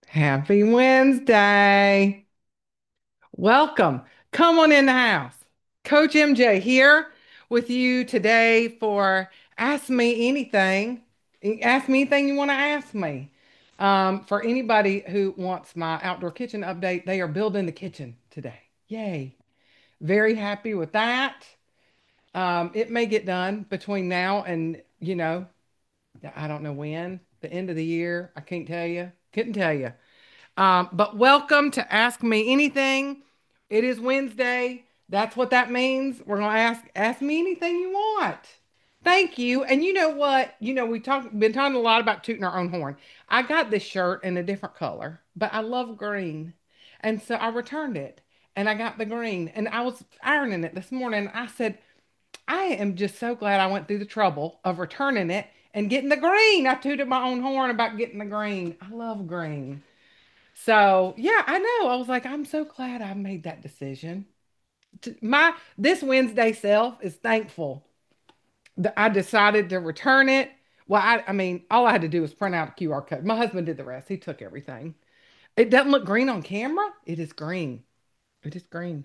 Happy Wednesday. Welcome. Come on in the house. Coach MJ here with you today for Ask Me Anything. Ask me anything you want to ask me. For anybody who wants my outdoor kitchen update, they are building the kitchen today. Yay. Very happy with that. It may get done between now and, I don't know when, the end of the year. I can't tell you. Couldn't tell you. But welcome to Ask Me Anything. It is Wednesday. That's what that means. We're gonna ask me anything you want. Thank you. And you know what? Been talking a lot about tooting our own horn. I got this shirt in a different color, but I love green. And so I returned it and I got the green. And I was ironing it this morning. I said, I am just so glad I went through the trouble of returning it and getting the green. I tooted my own horn about getting the green. I love green. So yeah, I know. I was like, I'm so glad I made that decision. My this Wednesday self is thankful that I decided to return it. Well, I mean, all I had to do was print out a QR code. My husband did the rest. He took everything. It doesn't look green on camera. It is green. It is green.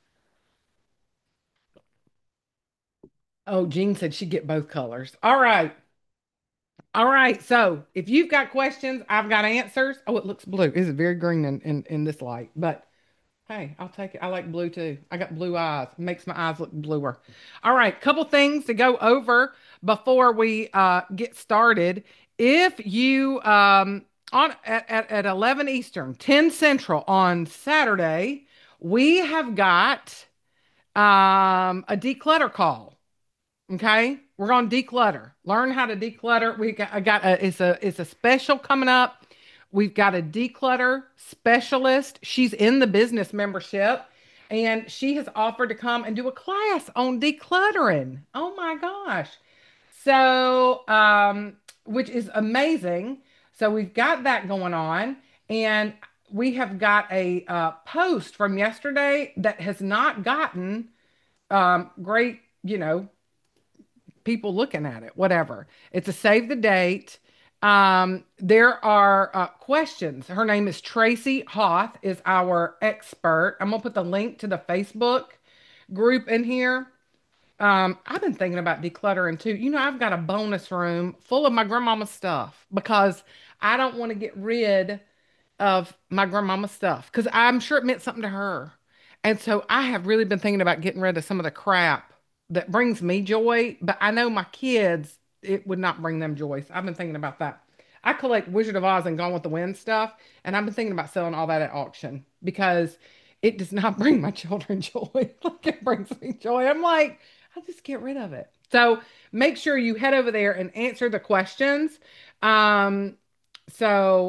Oh, Jean said she'd get both colors. All right. All right. So if you've got questions, I've got answers. Oh, it looks blue. It's very green in this light, but hey, I'll take it. I like blue too. I got blue eyes. Makes my eyes look bluer. All right, couple things to go over before we get started. If you at 11 Eastern, 10 Central on Saturday, we have got a declutter call. Okay, we're going to declutter. Learn how to declutter. I got it's a special coming up. We've got a declutter specialist. She's in the business membership, and she has offered to come and do a class on decluttering. Oh my gosh! So, which is amazing. So we've got that going on, and we have got a post from yesterday that has not gotten great, people looking at it, whatever. It's a save the date. There are questions. Her name is Tracy Hoth, is our expert. I'm gonna put the link to the Facebook group in here. I've been thinking about decluttering too. I've got a bonus room full of my grandmama's stuff because I don't want to get rid of my grandmama's stuff because I'm sure it meant something to her. And so I have really been thinking about getting rid of some of the crap that brings me joy, but I know my kids, it would not bring them joy. So I've been thinking about that. I collect Wizard of Oz and Gone with the Wind stuff, and I've been thinking about selling all that at auction because it does not bring my children joy like it brings me joy. I'm like, I'll just get rid of it. So make sure you head over there and answer the questions. Um, so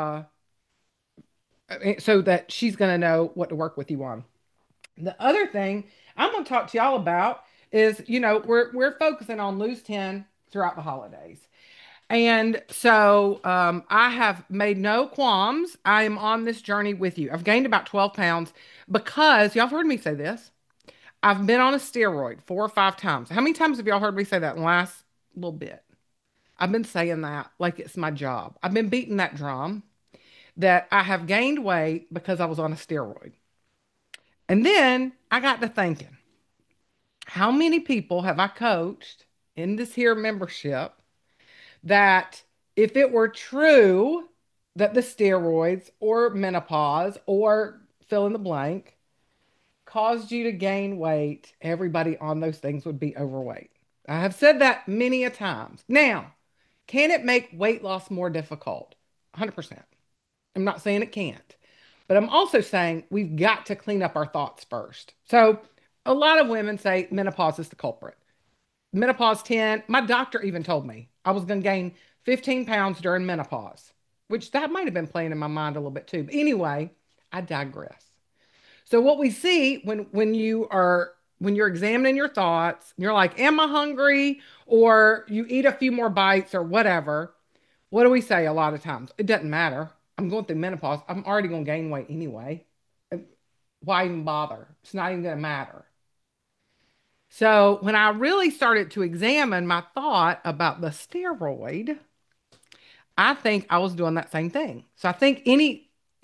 so that she's going to know what to work with you on. The other thing I'm going to talk to y'all about is, we're focusing on lose 10 throughout the holidays. And so I have made no qualms. I am on this journey with you. I've gained about 12 pounds because y'all have heard me say this. I've been on a steroid 4 or 5 times. How many times have y'all heard me say that in the last little bit? I've been saying that like it's my job. I've been beating that drum that I have gained weight because I was on a steroid. And then I got to thinking, how many people have I coached in this here membership that if it were true that the steroids or menopause or fill in the blank caused you to gain weight, everybody on those things would be overweight. I have said that many a times. Now, can it make weight loss more difficult? 100%. I'm not saying it can't, but I'm also saying we've got to clean up our thoughts first. So, a lot of women say menopause is the culprit. Menopause 10, my doctor even told me I was going to gain 15 pounds during menopause, which that might have been playing in my mind a little bit too. But anyway, I digress. So what we see when you're examining your thoughts, you're like, am I hungry? Or you eat a few more bites or whatever. What do we say a lot of times? It doesn't matter. I'm going through menopause. I'm already going to gain weight anyway. Why even bother? It's not even going to matter. So when I really started to examine my thought about the steroid, I think I was doing that same thing. So I think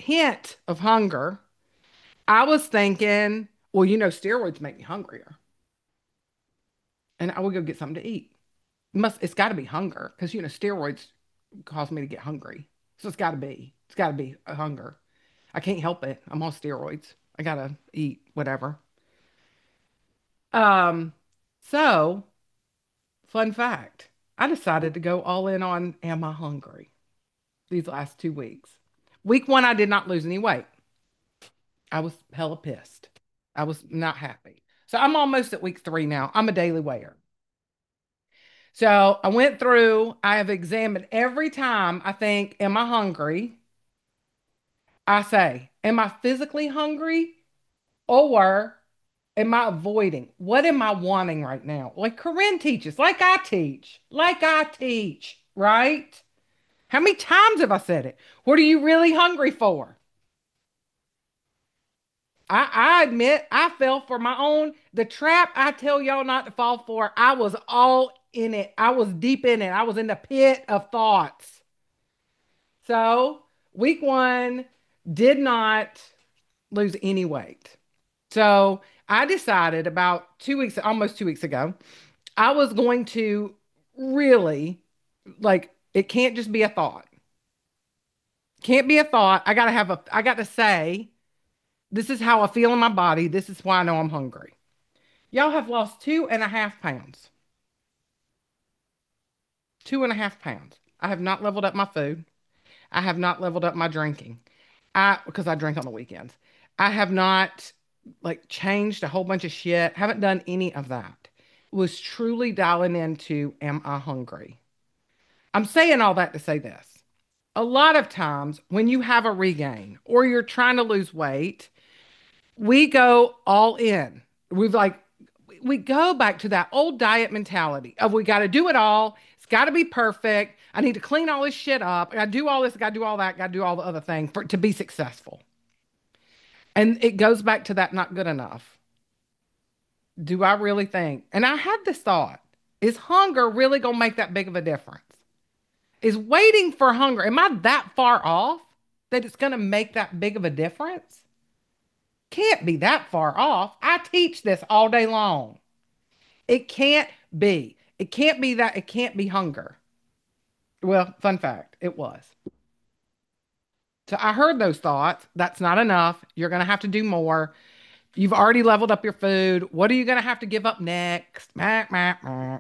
hint of hunger, I was thinking, well, steroids make me hungrier, and I would go get something to eat. It's got to be hunger because steroids cause me to get hungry, so it's got to be a hunger. I can't help it. I'm on steroids. I gotta eat whatever. Um, so fun fact, I decided to go all in on Am I Hungry these last 2 weeks. Week one, I did not lose any weight. I was hella pissed. I was not happy. So I'm almost at week three now. I'm a daily weigher. So I went through, I have examined every time I think, Am I hungry? I say, Am I physically hungry? Or am I avoiding? What am I wanting right now? Like Corinne teaches, like I teach, right? How many times have I said it? What are you really hungry for? I admit I fell for my own, the trap I tell y'all not to fall for. I was all in it. I was deep in it. I was in the pit of thoughts. So, week one did not lose any weight. So, I decided about 2 weeks, almost 2 weeks ago, I was going to really, like, it can't just be a thought. Can't be a thought. I got to say, this is how I feel in my body. This is why I know I'm hungry. Y'all have lost 2.5 pounds. 2.5 pounds. I have not leveled up my food. I have not leveled up my drinking. Because I drink on the weekends. I have not like changed a whole bunch of shit. Haven't done any of that. Was truly dialing into Am I hungry? I'm saying all that to say this. A lot of times when you have a regain or you're trying to lose weight, we go all in. We go back to that old diet mentality of we got to do it all. It's got to be perfect. I need to clean all this shit up. I got to do all this. I got to do all that. Got to do all the other thing for to be successful. And it goes back to that not good enough. Do I really think? And I had this thought: Is hunger really gonna make that big of a difference? Is waiting for hunger? Am I that far off that it's gonna make that big of a difference? Can't be that far off. I teach this all day long. It can't be. It can't be that. It can't be hunger. Well, fun fact, it was. So I heard those thoughts. That's not enough. You're going to have to do more. You've already leveled up your food. What are you going to have to give up next? Meh, meh, meh.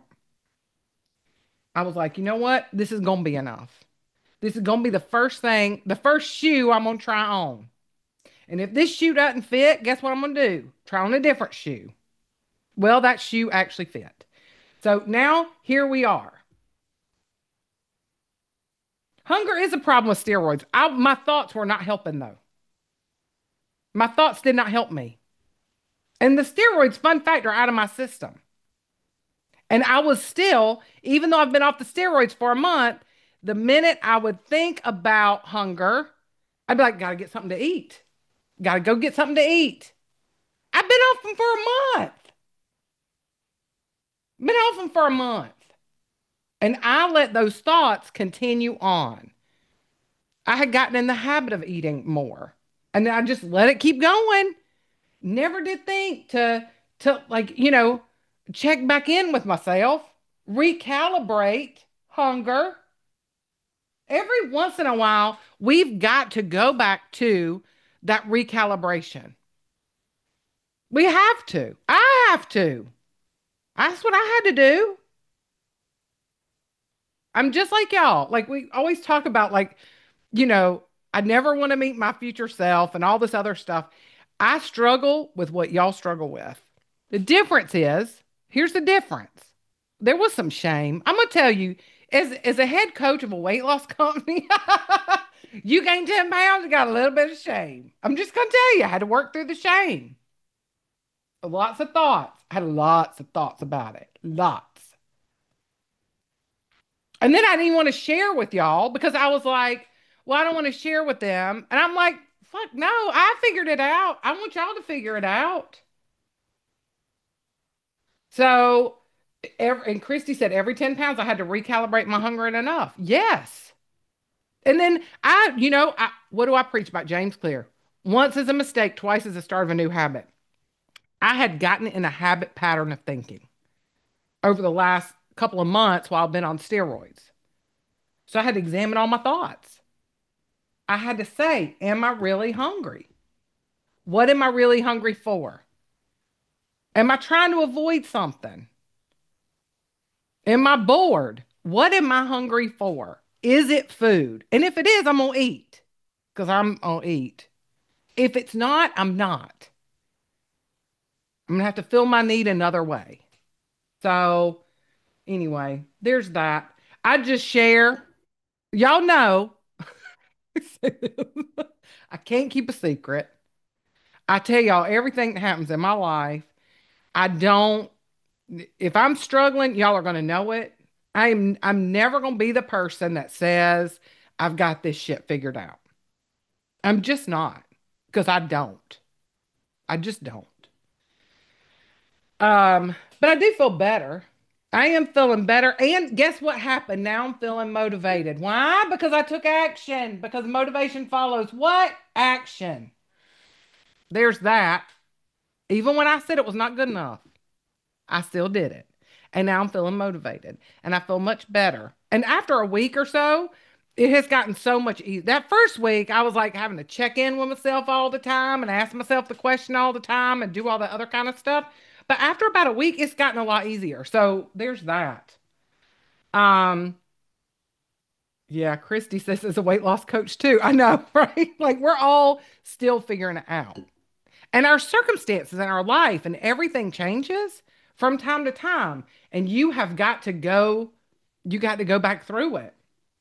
I was like, you know what? This is going to be enough. This is going to be the first thing, the first shoe I'm going to try on. And if this shoe doesn't fit, guess what I'm going to do? Try on a different shoe. Well, that shoe actually fit. So now here we are. Hunger is a problem with steroids. My thoughts were not helping though. My thoughts did not help me. And the steroids, fun fact, are out of my system. And I was still, even though I've been off the steroids for a month, the minute I would think about hunger, I'd be like, gotta get something to eat. Gotta go get something to eat. I've been off them for a month. Been off them for a month. And I let those thoughts continue on. I had gotten in the habit of eating more. And I just let it keep going. Never did think to like, check back in with myself, recalibrate hunger. Every once in a while, we've got to go back to that recalibration. We have to. I have to. That's what I had to do. I'm just like y'all. Like we always talk about you know, I never want to meet my future self and all this other stuff. I struggle with what y'all struggle with. The difference is, here's the difference. There was some shame. I'm gonna tell you, as a head coach of a weight loss company, you gained 10 pounds, you got a little bit of shame. I'm just gonna tell you, I had to work through the shame. Lots of thoughts. I had lots of thoughts about it. Lots. And then I didn't want to share with y'all because I was like, well, I don't want to share with them. And I'm like, fuck no, I figured it out. I want y'all to figure it out. So, and Christy said every 10 pounds I had to recalibrate my hunger and enough. Yes. And then what do I preach about James Clear? Once is a mistake, twice is the start of a new habit. I had gotten in a habit pattern of thinking over the last couple of months while I've been on steroids. So I had to examine all my thoughts. I had to say, am I really hungry? What am I really hungry for? Am I trying to avoid something? Am I bored? What am I hungry for? Is it food? And if it is, I'm going to eat because I'm going to eat. If it's not, I'm not. I'm going to have to fill my need another way. So, anyway, there's that. I just share. Y'all know I can't keep a secret. I tell y'all everything that happens in my life. I don't, if I'm struggling, y'all are going to know it. I'm never going to be the person that says I've got this shit figured out. I'm just not because I don't. I just don't. But I do feel better. I am feeling better. And guess what happened? Now I'm feeling motivated. Why? Because I took action. Because motivation follows what? Action. There's that. Even when I said it was not good enough, I still did it. And now I'm feeling motivated and I feel much better. And after a week or so, it has gotten so much easier. That first week, I was like having to check in with myself all the time and ask myself the question all the time and do all the other kind of stuff. But after about a week, it's gotten a lot easier. So there's that. Um, yeah, Christy says is a weight loss coach too. I know, right? Like we're all still figuring it out. And our circumstances in our life and everything changes from time to time. And you got to go back through it.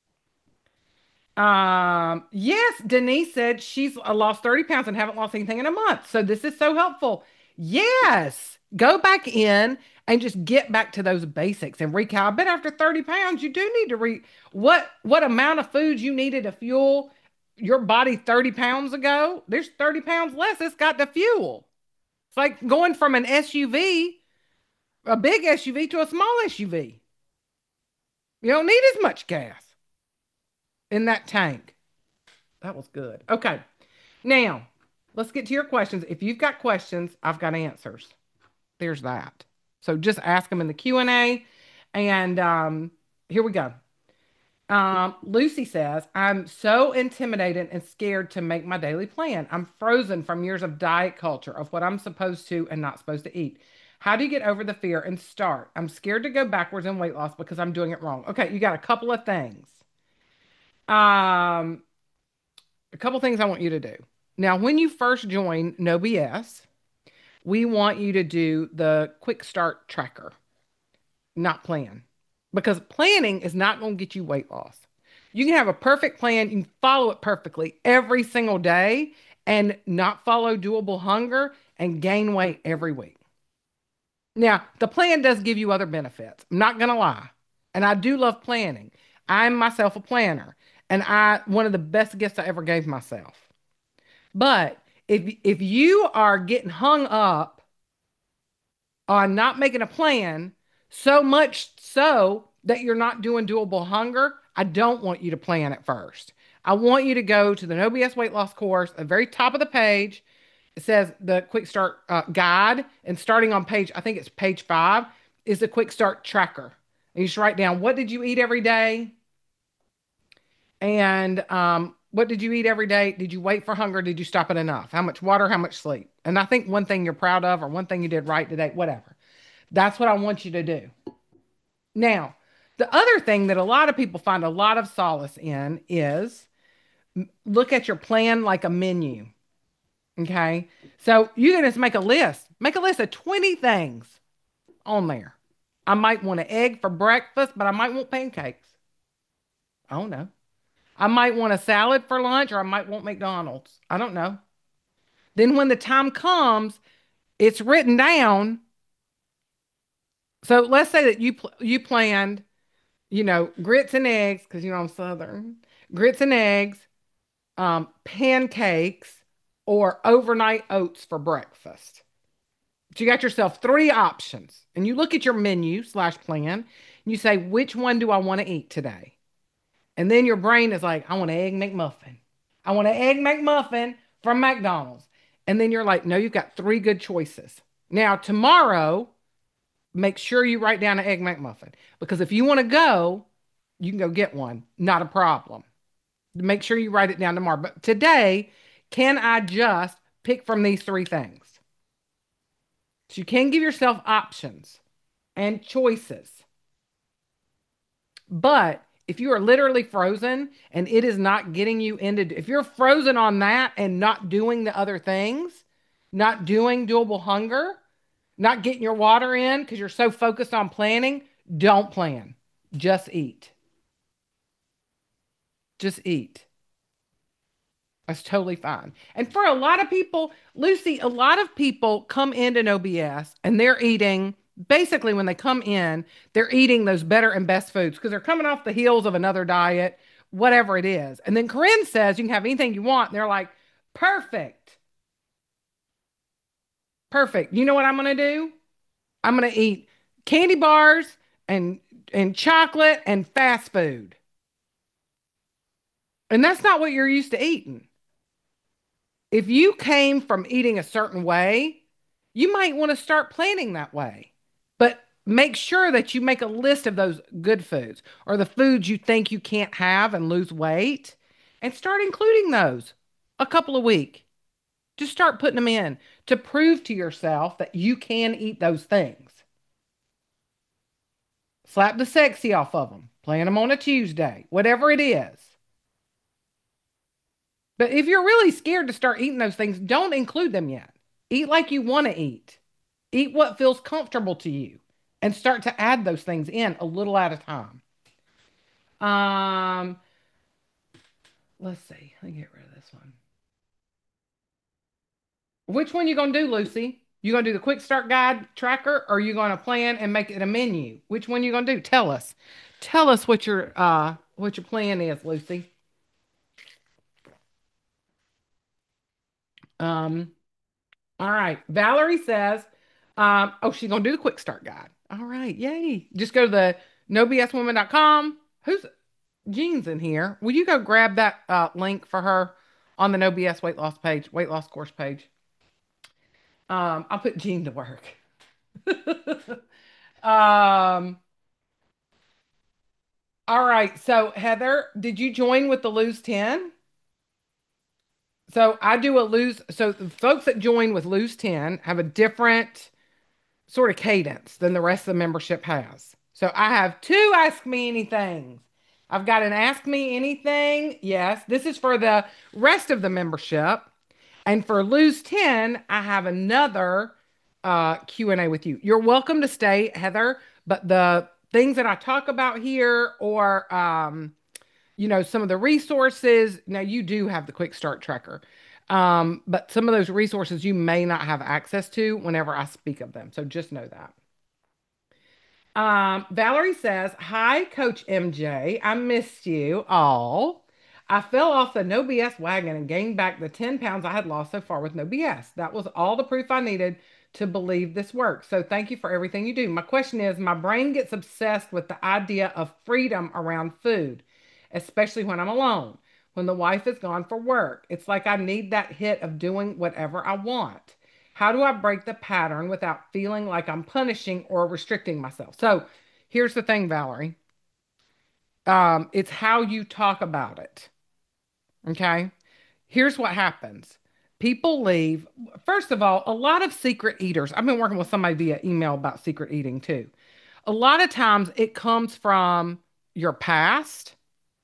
Yes, Denise said she's lost 30 pounds and haven't lost anything in a month. So this is so helpful. Yes, go back in and just get back to those basics and recap. I bet after 30 pounds, you do need to what amount of food you needed to fuel your body 30 pounds ago. There's 30 pounds less it's got to fuel. It's like going from an SUV, a big SUV, to a small SUV. You don't need as much gas in that tank. That was good. Okay. Now, let's get to your questions. If you've got questions, I've got answers. There's that. So just ask them in the Q&A. And here we go. Lucy says, I'm so intimidated and scared to make my daily plan. I'm frozen from years of diet culture of what I'm supposed to and not supposed to eat. How do you get over the fear and start? I'm scared to go backwards in weight loss because I'm doing it wrong. Okay, you got a couple of things. Um, a couple things I want you to do. Now, when you first join No BS, we want you to do the quick start tracker, not plan, because planning is not going to get you weight loss. You can have a perfect plan, you can follow it perfectly every single day and not follow doable hunger and gain weight every week. Now, the plan does give you other benefits. I'm not going to lie. And I do love planning. I'm myself a planner, and I one of the best gifts I ever gave myself. But if you are getting hung up on not making a plan, so much so that you're not doing doable hunger, I don't want you to plan at first. I want you to go to the No BS weight loss course, at the very top of the page. It says the quick start guide, and starting on page, I think it's page 5, is the quick start tracker. And you just write down what did you eat every day, and what did you eat every day? Did you wait for hunger? Did you stop at enough? How much water? How much sleep? And I think one thing you're proud of, or one thing you did right today, whatever. That's what I want you to do. Now, the other thing that a lot of people find a lot of solace in is look at your plan like a menu. Okay. So you can just make a list. Make a list of 20 things on there. I might want an egg for breakfast, but I might want pancakes. I don't know. I might want a salad for lunch, or I might want McDonald's. I don't know. Then when the time comes, it's written down. So let's say that you planned, grits and eggs, because I'm Southern, grits and eggs, pancakes, or overnight oats for breakfast. So you got yourself three options, and you look at your menu/plan, and you say, which one do I want to eat today? And then your brain is like, I want an egg McMuffin. I want an egg McMuffin from McDonald's. And then you're like, no, you've got three good choices. Now, tomorrow, make sure you write down an egg McMuffin because if you want to go, you can go get one. Not a problem. Make sure you write it down tomorrow. But today, can I just pick from these three things? So you can give yourself options and choices. But if you are literally frozen and it is not getting you into, if you're frozen on that and not doing the other things, not doing doable hunger, not getting your water in because you're so focused on planning, don't plan. Just eat. Just eat. That's totally fine. And for a lot of people, Lucy, a lot of people come into an OBS and they're eating, basically, when they come in, they're eating those better and best foods because they're coming off the heels of another diet, whatever it is. And then Corinne says you can have anything you want. And they're like, perfect, perfect. You know what I'm going to do? I'm going to eat candy bars and chocolate and fast food. And that's not what you're used to eating. If you came from eating a certain way, you might want to start planning that way. But make sure that you make a list of those good foods or the foods you think you can't have and lose weight and start including those a couple of weeks. Just start putting them in to prove to yourself that you can eat those things. Slap the sexy off of them. Plan them on a Tuesday, whatever it is. But if you're really scared to start eating those things, don't include them yet. Eat like you want to eat. Eat what feels comfortable to you and start to add those things in a little at a time. Um, let's see. Let me get rid of this one. Which one you gonna do, Lucy? You gonna do the quick start guide tracker or you gonna plan and make it a menu? Which one you gonna do? Tell us. Tell us what your plan is, Lucy. Um, all right. Valerie says, oh, she's gonna do the quick start guide. All right, yay. Just go to the nobswoman.com. Who's Jean's in here? Will you go grab that link for her on the No BS weight loss page, weight loss course page? I'll put Jean to work. um, all right. So Heather, did you join with the lose 10? So I do a lose. So the folks that join with lose 10 have a different sort of cadence than the rest of the membership has. So I have two Ask Me Anythings. I've got an Ask Me Anything. Yes, this is for the rest of the membership. And for Lose 10, I have another Q&A with you. You're welcome to stay, Heather, but the things that I talk about here or some of the resources, now you do have the quick start tracker. But some of those resources you may not have access to whenever I speak of them. So just know that. Valerie says, hi, Coach MJ. I missed you all. I fell off the No BS wagon and gained back the 10 pounds I had lost so far with No BS. That was all the proof I needed to believe this works. So thank you for everything you do. My question is, my brain gets obsessed with the idea of freedom around food, especially when I'm alone, when the wife is gone for work. It's like I need that hit of doing whatever I want. How do I break the pattern without feeling like I'm punishing or restricting myself? So here's the thing, Valerie. It's how you talk about it. Okay. Here's what happens. People leave. First of all, a lot of secret eaters. I've been working with somebody via email about secret eating too. A lot of times it comes from your past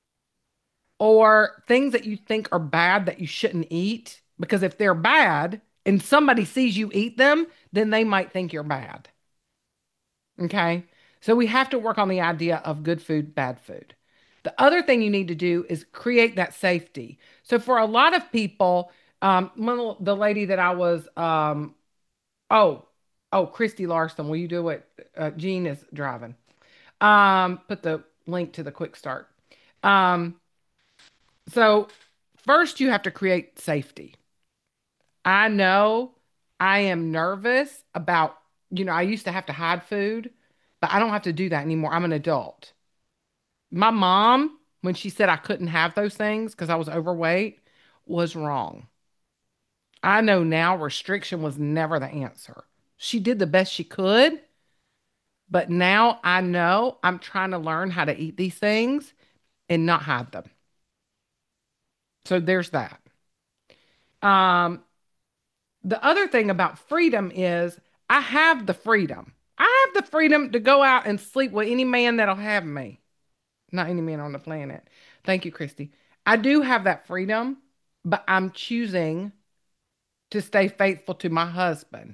or things that you think are bad that you shouldn't eat. Because if they're bad and somebody sees you eat them, then they might think you're bad. Okay. So we have to work on the idea of good food, bad food. The other thing you need to do is create that safety. So for a lot of people, the lady that I was, oh, Christy Larson, will you do it? Jean is driving. Put the link to the quick start. Um, so first you have to create safety. I know I am nervous about, I used to have to hide food, but I don't have to do that anymore. I'm an adult. My mom, when she said I couldn't have those things because I was overweight was wrong. I know now restriction was never the answer. She did the best she could, but now I know I'm trying to learn how to eat these things and not have them. So there's that. Um, the other thing about freedom is I have the freedom. I have the freedom to go out and sleep with any man that'll have me. Not any man on the planet. Thank you, Christy. I do have that freedom, but I'm choosing to stay faithful to my husband.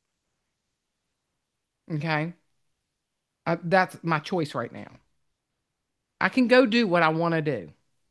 Okay. That's my choice right now. I can go do what I want to do.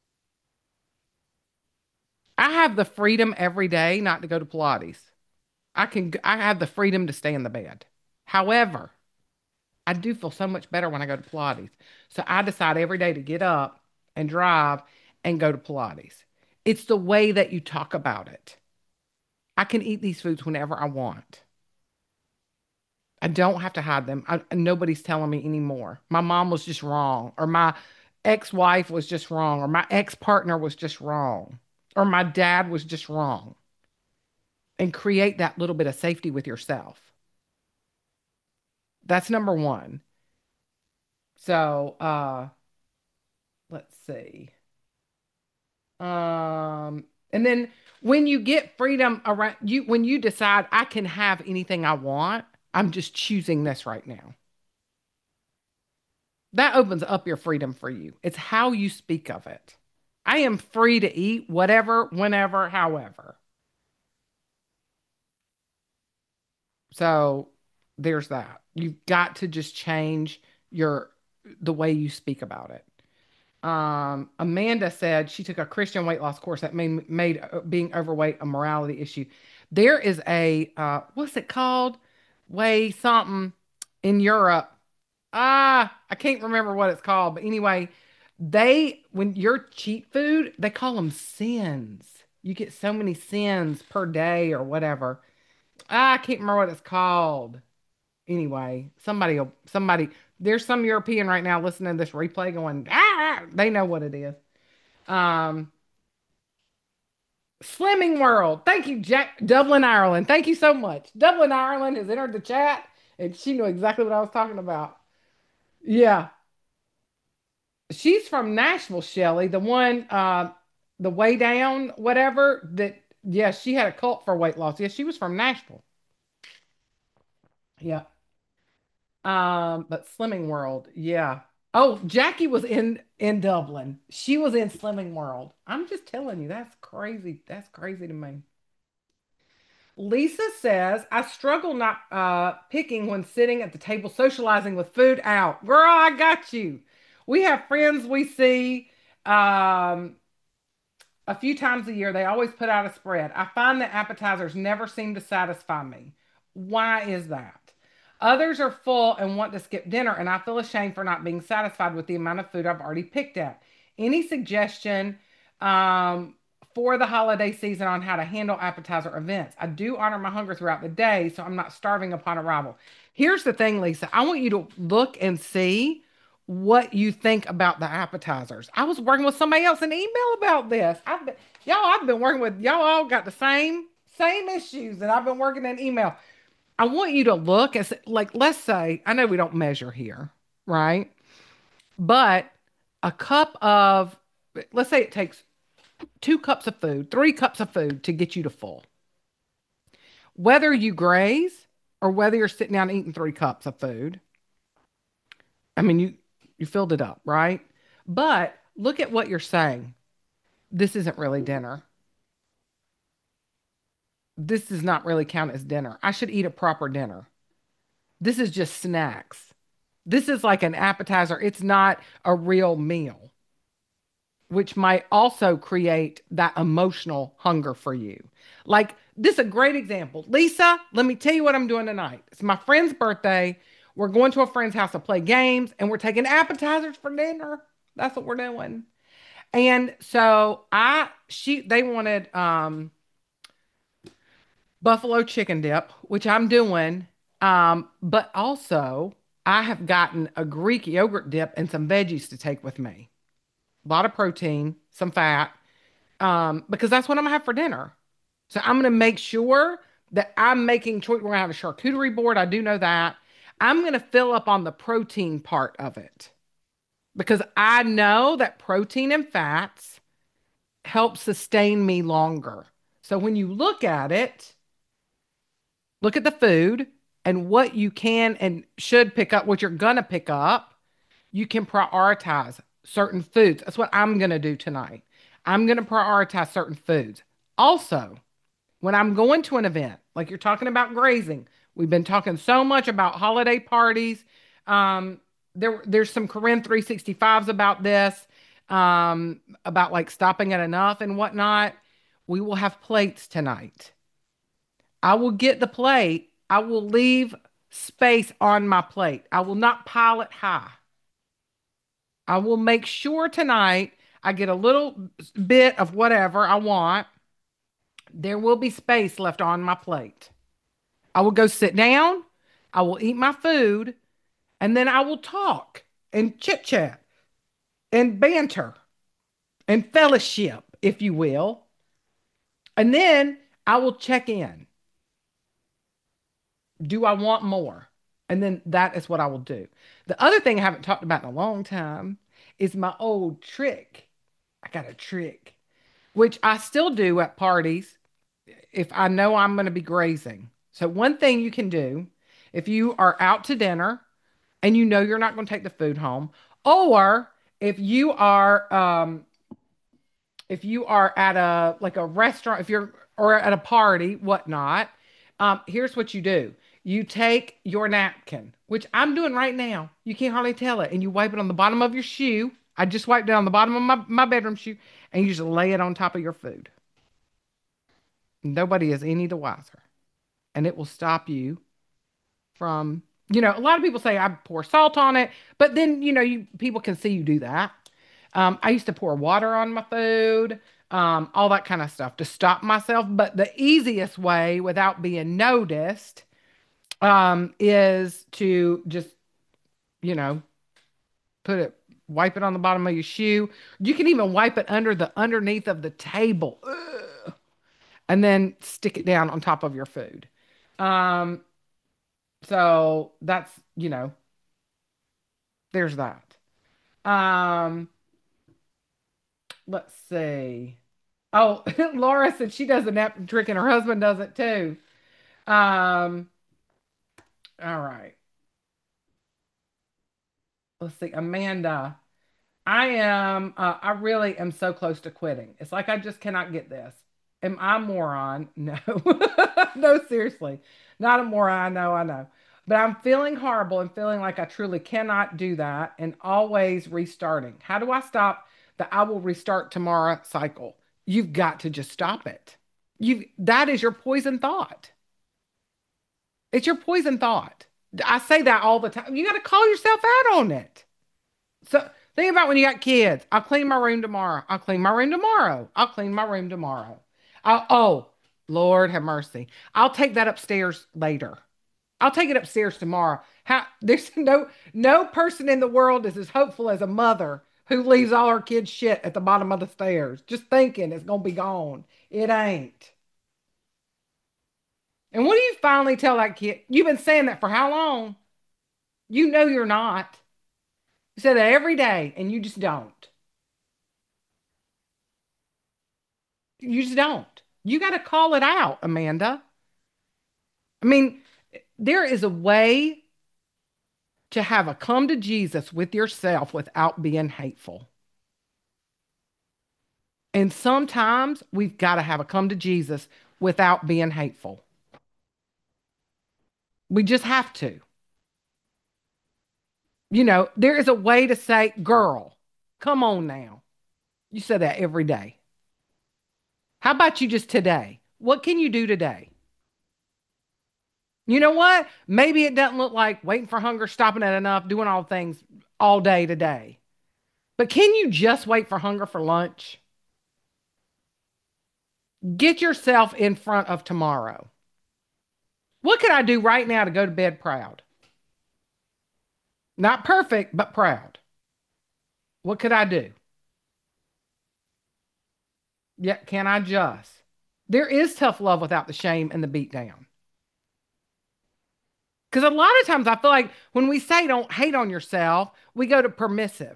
I have the freedom every day not to go to Pilates. I have the freedom to stay in the bed. However, I do feel so much better when I go to Pilates. So I decide every day to get up and drive and go to Pilates. It's the way that you talk about it. I can eat these foods whenever I want. I don't have to hide them. Nobody's telling me anymore. My mom was just wrong, or my ex-wife was just wrong, or my ex-partner was just wrong, or my dad was just wrong. And create that little bit of safety with yourself. That's number one. So, let's see. And then when you get freedom around you, when you decide I can have anything I want, I'm just choosing this right now. That opens up your freedom for you. It's how you speak of it. I am free to eat whatever, whenever, however. So there's that. You've got to just change your the way you speak about it. Amanda said she took a Christian weight loss course that made being overweight a morality issue. There is a what's it called? Way something in Europe. I can't remember what it's called, but anyway, when you're cheat food, they call them sins. You get so many sins per day or whatever. I can't remember what it's called. Anyway, somebody, there's some European right now listening to this replay going, they know what it is. Um, Slimming World. Thank you, Jack. Dublin, Ireland. Thank you so much. Dublin, Ireland has entered the chat and she knew exactly what I was talking about. Yeah. She's from Nashville, Shelley, the way down, whatever yeah, she had a cult for weight loss. Yeah, she was from Nashville. Yeah. But Slimming World, yeah. Oh, Jackie was in Dublin. She was in Slimming World. I'm just telling you, that's crazy. That's crazy to me. Lisa says, I struggle not picking when sitting at the table socializing with food out. Girl, I got you. We have friends we see. Um, a few times a year, they always put out a spread. I find that appetizers never seem to satisfy me. Why is that? Others are full and want to skip dinner, and I feel ashamed for not being satisfied with the amount of food I've already picked at. Any suggestion um, for the holiday season on how to handle appetizer events? I do honor my hunger throughout the day, so I'm not starving upon arrival. Here's the thing, Lisa. I want you to look and see what you think about the appetizers. I was working with somebody else in email about this. I've been working with y'all all got the same issues that I've been working in email. I want you to look at like let's say I know we don't measure here, right? But a cup of let's say it takes 2 cups of food, 3 cups of food to get you to full. Whether you graze or whether you're sitting down eating 3 cups of food, I mean you filled it up, right? But look at what you're saying. This isn't really dinner. This does not really count as dinner. I should eat a proper dinner. This is just snacks. This is like an appetizer. It's not a real meal, which might also create that emotional hunger for you. Like this is a great example. Lisa, let me tell you what I'm doing tonight. It's my friend's birthday. We're going to a friend's house to play games and we're taking appetizers for dinner. That's what we're doing. And so they wanted buffalo chicken dip, which I'm doing. But also I have gotten a Greek yogurt dip and some veggies to take with me. a lot of protein, some fat, because that's what I'm gonna have for dinner. So I'm gonna make sure that I'm making choice. We're gonna have a charcuterie board. I do know that. I'm gonna fill up on the protein part of it because I know that protein and fats help sustain me longer. So when you look at it, look at the food and what you can and should pick up, what you're gonna pick up, you can prioritize certain foods. That's what I'm gonna do tonight. I'm gonna prioritize certain foods. Also, when I'm going to an event, like you're talking about grazing, we've been talking so much about holiday parties. Um, there's some Corinne 365s about this, about like stopping at enough and whatnot. We will have plates tonight. I will get the plate. I will leave space on my plate. I will not pile it high. I will make sure tonight I get a little bit of whatever I want. There will be space left on my plate. I will go sit down, I will eat my food, and then I will talk and chit chat and banter and fellowship, if you will. And then I will check in. Do I want more? And then that is what I will do. The other thing I haven't talked about in a long time is my old trick. I got a trick, which I still do at parties if I know I'm going to be grazing. So, one thing you can do if you are out to dinner and you know you're not going to take the food home, or if you are if you are at a like a restaurant, if you're or at a party, whatnot, here's what you do. You take your napkin, which I'm doing right now. You can't hardly tell it, and you wipe it on the bottom of your shoe. I just wiped it on the bottom of my bedroom shoe, and you just lay it on top of your food. Nobody is any the wiser, and it will stop you from, a lot of people say I pour salt on it, but then, you people can see you do that. I used to pour water on my food, all that kind of stuff to stop myself. But the easiest way without being noticed, is to just, you know, put it, wipe it on the bottom of your shoe. You can even wipe it underneath of the table. Ugh. And then stick it down on top of your food. Um, so that's, there's that. Um, let's see. Oh, Laura said she does a nap trick and her husband does it too. Um, all right. Let's see. Amanda, I really am so close to quitting. It's like I just cannot get this. Am I a moron? No. No, seriously. Not a moron. No, I know. But I'm feeling horrible and feeling like I truly cannot do that and always restarting. How do I stop the I will restart tomorrow cycle? You've got to just stop it. That is your poison thought. It's your poison thought. I say that all the time. You got to call yourself out on it. So think about when you got kids. I'll clean my room tomorrow. I'll clean my room tomorrow. I'll clean my room tomorrow. Oh, Lord have mercy. I'll take that upstairs later. I'll take it upstairs tomorrow. There's no person in the world is as hopeful as a mother who leaves all her kids' shit at the bottom of the stairs, just thinking it's gonna be gone. It ain't. And what do you finally tell that kid? You've been saying that for how long? You know you're not. You say that every day, and you just don't. You just don't. You got to call it out, Amanda. I mean, there is a way to have a come to Jesus with yourself without being hateful. And sometimes we've got to have a come to Jesus without being hateful. We just have to. There is a way to say, girl, come on now. You say that every day. How about you just today? What can you do today? You know what? Maybe it doesn't look like waiting for hunger, stopping at enough, doing all things all day today. But can you just wait for hunger for lunch? Get yourself in front of tomorrow. What can I do right now to go to bed proud? Not perfect, but proud. What could I do? Yeah, can I just? There is tough love without the shame and the beat down. Because a lot of times I feel like when we say don't hate on yourself, we go to permissive.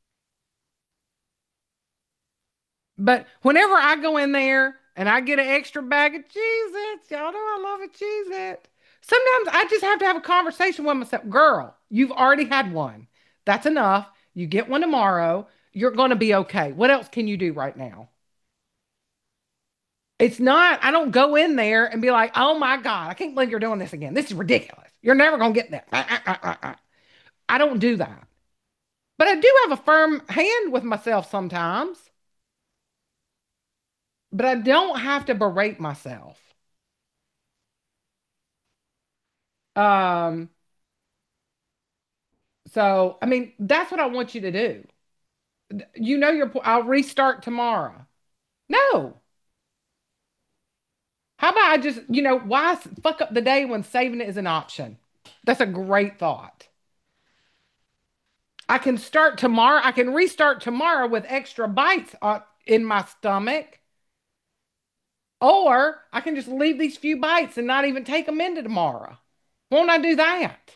But whenever I go in there and I get an extra bag of Cheez-Its, y'all know I love a Cheez-It. Sometimes I just have to have a conversation with myself. Girl, you've already had one. That's enough. You get one tomorrow. You're going to be okay. What else can you do right now? It's not, I don't go in there and be like, oh my God, I can't believe you're doing this again. This is ridiculous. You're never going to get that. I don't do that. But I do have a firm hand with myself sometimes, but I don't have to berate myself. Um, so, I mean, that's what I want you to do. You know, I'll restart tomorrow. No. How about I just, why fuck up the day when saving it is an option? That's a great thought. I can start tomorrow. I can restart tomorrow with extra bites in my stomach. Or I can just leave these few bites and not even take them into tomorrow. Won't I do that?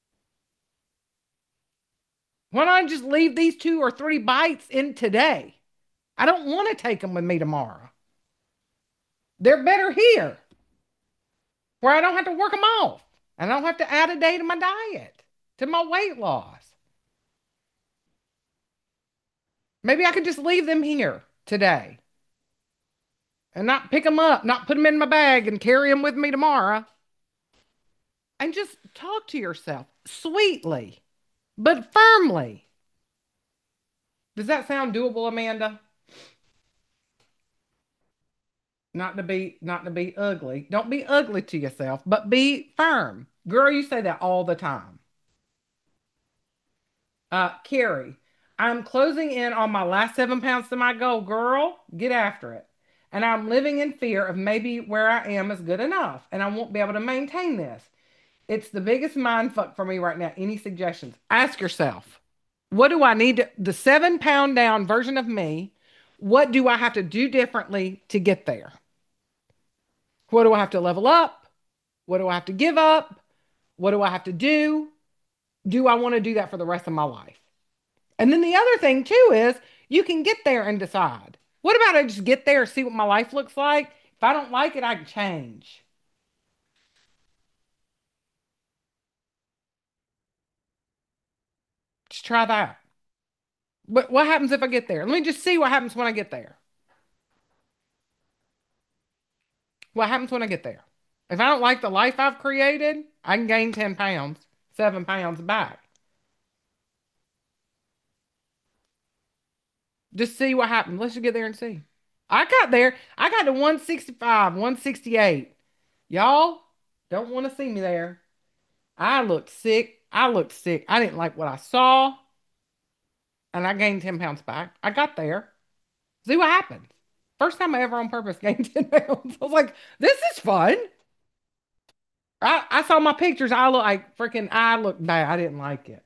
Why don't I just leave these 2 or 3 bites in today? I don't want to take them with me tomorrow. They're better here where I don't have to work them off. And I don't have to add a day to my diet, to my weight loss. Maybe I could just leave them here today and not pick them up, not put them in my bag and carry them with me tomorrow. And just talk to yourself sweetly, but firmly. Does that sound doable, Amanda? Not to be ugly. Don't be ugly to yourself, but be firm. Girl, you say that all the time. Carrie, I'm closing in on my last 7 pounds to my goal. Girl, get after it. And I'm living in fear of maybe where I am is good enough and I won't be able to maintain this. It's the biggest mind fuck for me right now. Any suggestions? Ask yourself, what do I need the 7 pound down version of me? What do I have to do differently to get there? What do I have to level up? What do I have to give up? What do I have to do? Do I want to do that for the rest of my life? And then the other thing too is you can get there and decide. What about I just get there, see what my life looks like? If I don't like it, I can change. Just try that. But what happens if I get there? Let me just see what happens when I get there. What happens when I get there? If I don't like the life I've created, I can gain 10 pounds, 7 pounds back. Just see what happens. Let's just get there and see. I got there. I got to 165, 168. Y'all don't want to see me there. I looked sick. I looked sick. I didn't like what I saw, and I gained 10 pounds back. I got there. See what happens. First time I ever on purpose gained 10 pounds. I was like, this is fun. I saw my pictures. I look like freaking, I looked bad. I didn't like it.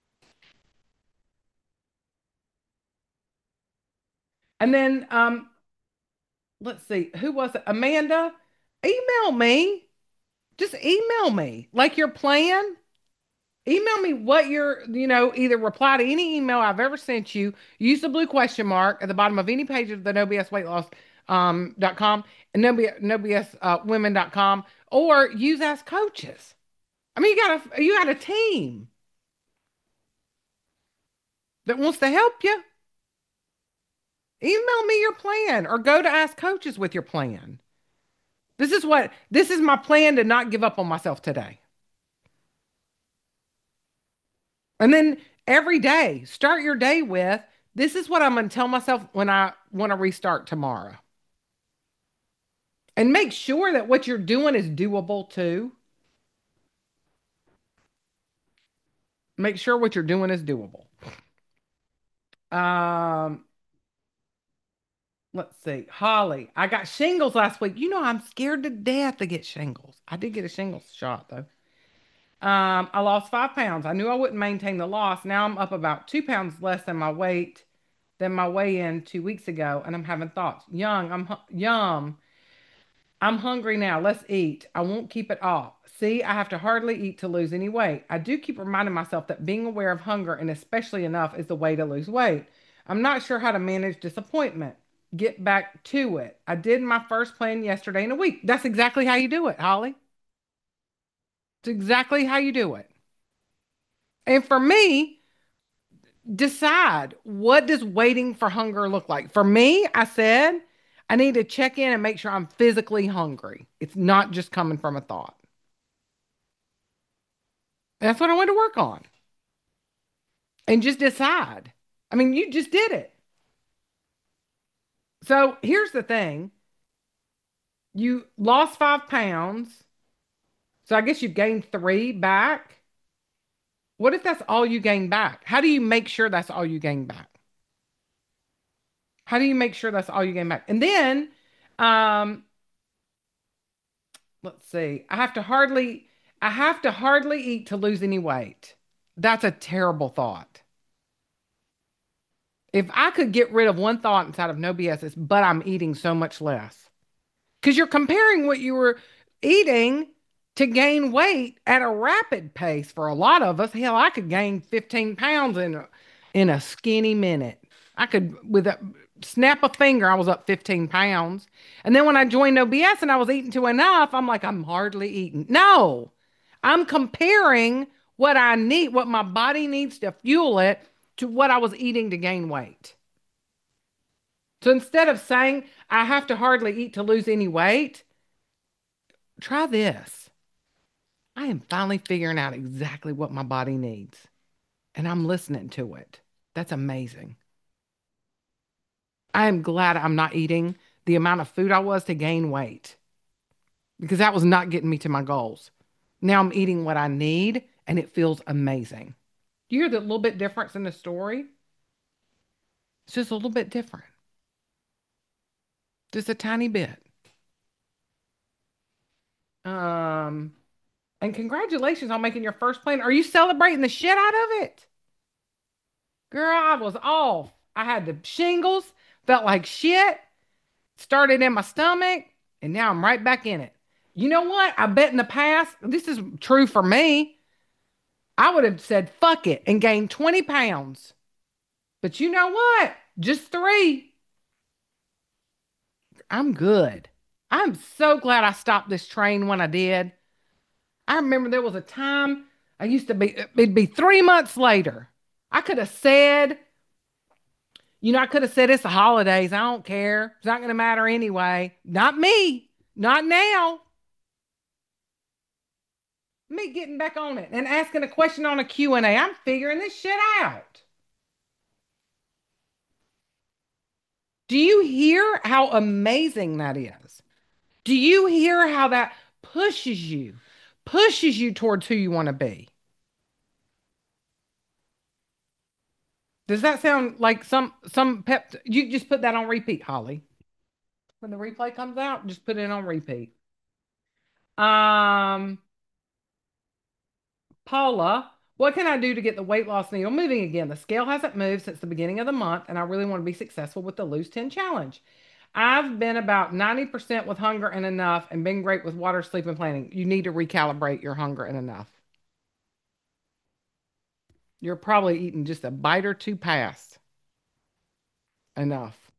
And then, let's see, who was it? Amanda, email me. Just email me like your plan. Email me what either reply to any email I've ever sent you. Use the blue question mark at the bottom of any page of the No BS Weight Loss .com and No BS Women.com, or use Ask Coaches. I mean, you got a team that wants to help you. Email me your plan or go to Ask Coaches with your plan. This is my plan to not give up on myself today. And then every day, start your day with this is what I'm going to tell myself when I want to restart tomorrow. And make sure that what you're doing is doable too. Make sure what you're doing is doable. Um, let's see. Holly, I got shingles last week. I'm scared to death to get shingles. I did get a shingles shot though. I lost 5 pounds. I knew I wouldn't maintain the loss. Now I'm up about 2 pounds less than my weight than my weigh-in 2 weeks ago, and I'm having thoughts. Yum. I'm hungry now. Let's eat. I won't keep it off. See, I have to hardly eat to lose any weight. I do keep reminding myself that being aware of hunger and especially enough is the way to lose weight. I'm not sure how to manage disappointment. Get back to it. I did my first plan yesterday in a week. That's exactly how you do it, Holly. It's exactly how you do it. And for me, decide, what does waiting for hunger look like? For me, I said I need to check in and make sure I'm physically hungry. It's not just coming from a thought. That's what I want to work on and just decide. I mean, you just did it. So here's the thing, you lost 5 pounds. So I guess you've gained three back. What if that's all you gain back? How do you make sure that's all you gain back? How do you make sure that's all you gain back? And then, um, let's see. I have to hardly eat to lose any weight. That's a terrible thought. If I could get rid of one thought inside of no BS, it's but I'm eating so much less. Because you're comparing what you were eating to gain weight at a rapid pace for a lot of us. Hell, I could gain 15 pounds in a skinny minute. I could, with a snap a finger, I was up 15 pounds. And then when I joined OBS and I was eating to enough, I'm like, I'm hardly eating. No, I'm comparing what I need, what my body needs to fuel it, to what I was eating to gain weight. So instead of saying I have to hardly eat to lose any weight, try this. I am finally figuring out exactly what my body needs, and I'm listening to it. That's amazing. I am glad I'm not eating the amount of food I was to gain weight because that was not getting me to my goals. Now I'm eating what I need, and it feels amazing. Do you hear the little bit difference in the story? It's just a little bit different, just a tiny bit. Um, and congratulations on making your first plan. Are you celebrating the shit out of it? Girl, I was off. I had the shingles, felt like shit, started in my stomach, and now I'm right back in it. You know what? I bet in the past, this is true for me, I would have said fuck it and gained 20 pounds. But you know what? Just three. I'm good. I'm so glad I stopped this train when I did. I remember there was a time I used to be, it'd be 3 months later. I could have said, I could have said it's the holidays. I don't care. It's not going to matter anyway. Not me. Not now. Me getting back on it and asking a question on a Q&A. I'm figuring this shit out. Do you hear how amazing that is? Do you hear how that pushes you towards who you want to be? Does that sound like some pep? You just put that on repeat, Holly. When the replay comes out, just put it on repeat. Um, Paula, what can I do to get the weight loss needle moving again? The scale hasn't moved since the beginning of the month, and I really want to be successful with the Lose 10 challenge. I've been about 90% with hunger and enough and been great with water, sleep, and planning. You need to recalibrate your hunger and enough. You're probably eating just a bite or two past enough.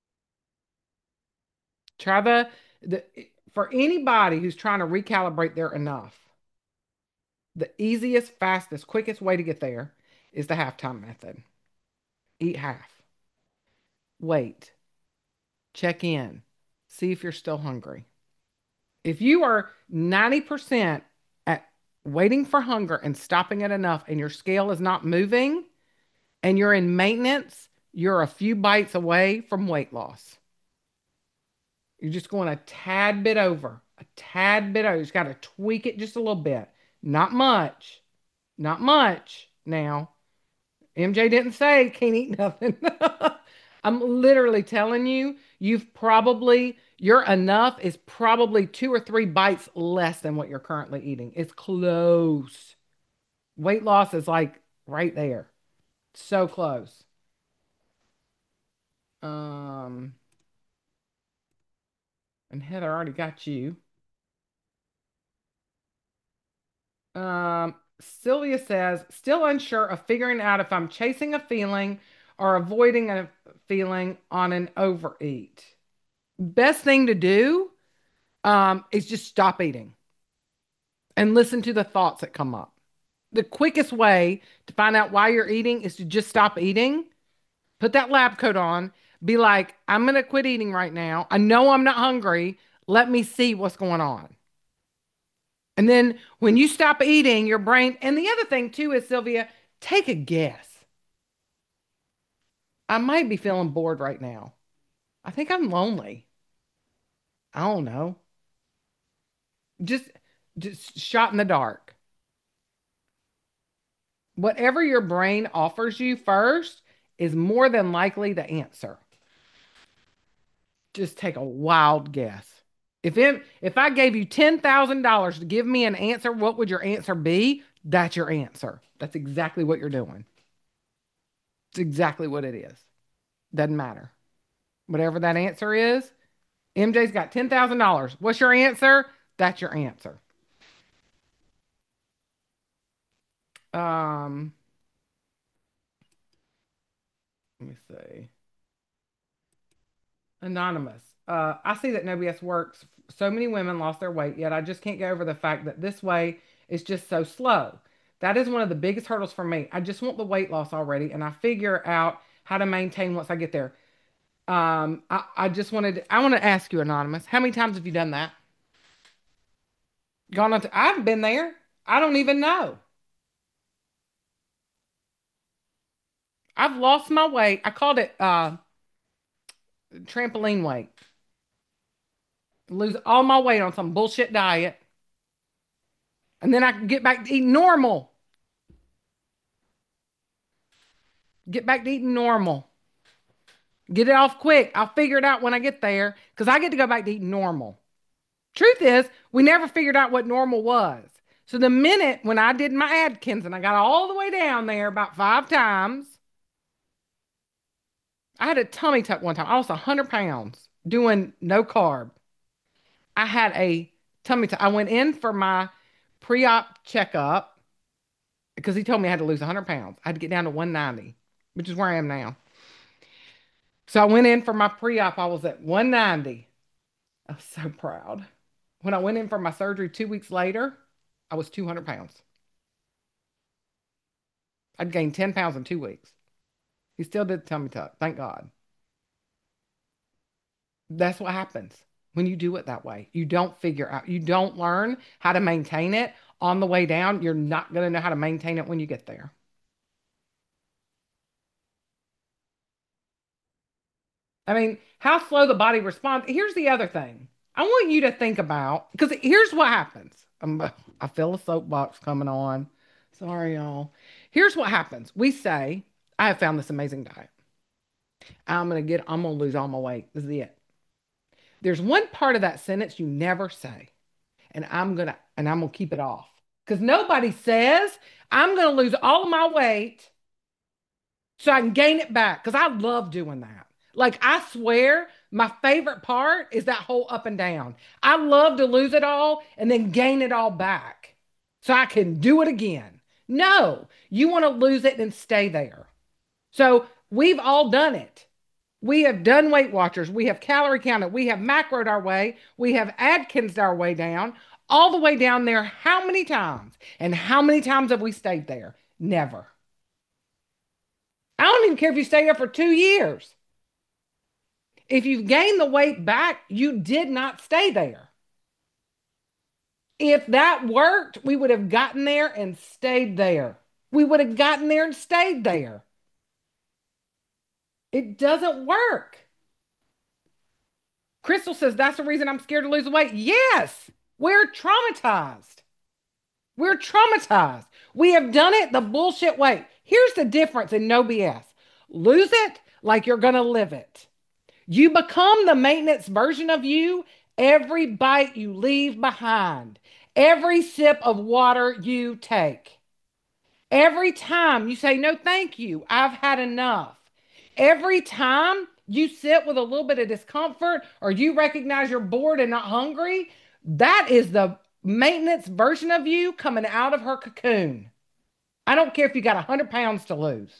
Try the for anybody who's trying to recalibrate their enough, the easiest, fastest, quickest way to get there is the halftime method. Eat half. Wait. Check in. See if you're still hungry. If you are 90% at waiting for hunger and stopping at enough and your scale is not moving and you're in maintenance, you're a few bites away from weight loss. You're just going a tad bit over, a tad bit over. You just got to tweak it just a little bit. Not much. Not much now. MJ didn't say can't eat nothing. I'm literally telling you, your enough is probably 2 or 3 bites less than what you're currently eating. It's close. Weight loss is like right there. So close. Um, and Heather already got you. Sylvia says, still unsure of figuring out if I'm chasing a feeling or avoiding a feeling on an overeat. Best thing to do is just stop eating and listen to the thoughts that come up. The quickest way to find out why you're eating is to just stop eating, put that lab coat on, be like, I'm going to quit eating right now. I know I'm not hungry. Let me see what's going on. And then when you stop eating, your brain, and the other thing too is, Sylvia, take a guess. I might be feeling bored right now. I think I'm lonely. I don't know. Just just shot in the dark. Whatever your brain offers you first is more than likely the answer. Just take a wild guess. If I gave you $10,000 to give me an answer, what would your answer be? That's your answer. That's exactly what you're doing. It's exactly what it is. Doesn't matter. Whatever that answer is, MJ's got $10,000. What's your answer? That's your answer. Um, Let me see. Anonymous. I see that No BS works. So many women lost their weight, yet I just can't get over the fact that this way is just so slow. That is one of the biggest hurdles for me. I just want the weight loss already, and I figure out how to maintain once I get there. I just I want to ask you, Anonymous, how many times have you done that? Gone on to, I've been there. I don't even know. I've lost my weight. I called it trampoline weight. Lose all my weight on some bullshit diet, and then I can get back to eating normal. Get back to eating normal. Get it off quick. I'll figure it out when I get there because I get to go back to eating normal. Truth is, we never figured out what normal was. So the minute when I did my Atkins and I got all the way down there about 5 times, I had a tummy tuck one time. I lost 100 pounds doing no carb. I had a tummy tuck. I went in for my pre-op checkup because he told me I had to lose 100 pounds. I had to get down to 190, which is where I am now. So I went in for my pre-op. I was at 190. I was so proud. When I went in for my surgery 2 weeks later, I was 200 pounds. I'd gained 10 pounds in 2 weeks. He still did the tummy tuck. Thank God. That's what happens when you do it that way. You don't figure out, you don't learn how to maintain it on the way down. You're not going to know how to maintain it when you get there. I mean, how slow the body responds. Here's the other thing I want you to think about because here's what happens. I feel a soapbox coming on. Sorry, y'all. Here's what happens. We say, I have found this amazing diet. I'm going to lose all my weight. This is it. There's one part of that sentence you never say, and I'm going to keep it off because nobody says, I'm going to lose all of my weight so I can gain it back because I love doing that. Like, I swear, my favorite part is that whole up and down. I love to lose it all and then gain it all back so I can do it again. No, you want to lose it and stay there. So we've all done it. We have done Weight Watchers. We have calorie counted. We have macroed our way. We have Atkins our way down, all the way down there. How many times? And how many times have we stayed there? Never. I don't even care if you stay there for 2 years. If you've gained the weight back, you did not stay there. If that worked, we would have gotten there and stayed there. We would have gotten there and stayed there. It doesn't work. Crystal says that's the reason I'm scared to lose weight. Yes, we're traumatized. We're traumatized. We have done it the bullshit way. Here's the difference in no BS. Lose it like you're going to live it. You become the maintenance version of you every bite you leave behind, every sip of water you take, every time you say, no, thank you, I've had enough. Every time you sit with a little bit of discomfort, or you recognize you're bored and not hungry, that is the maintenance version of you coming out of her cocoon. I don't care if you got 100 pounds to lose.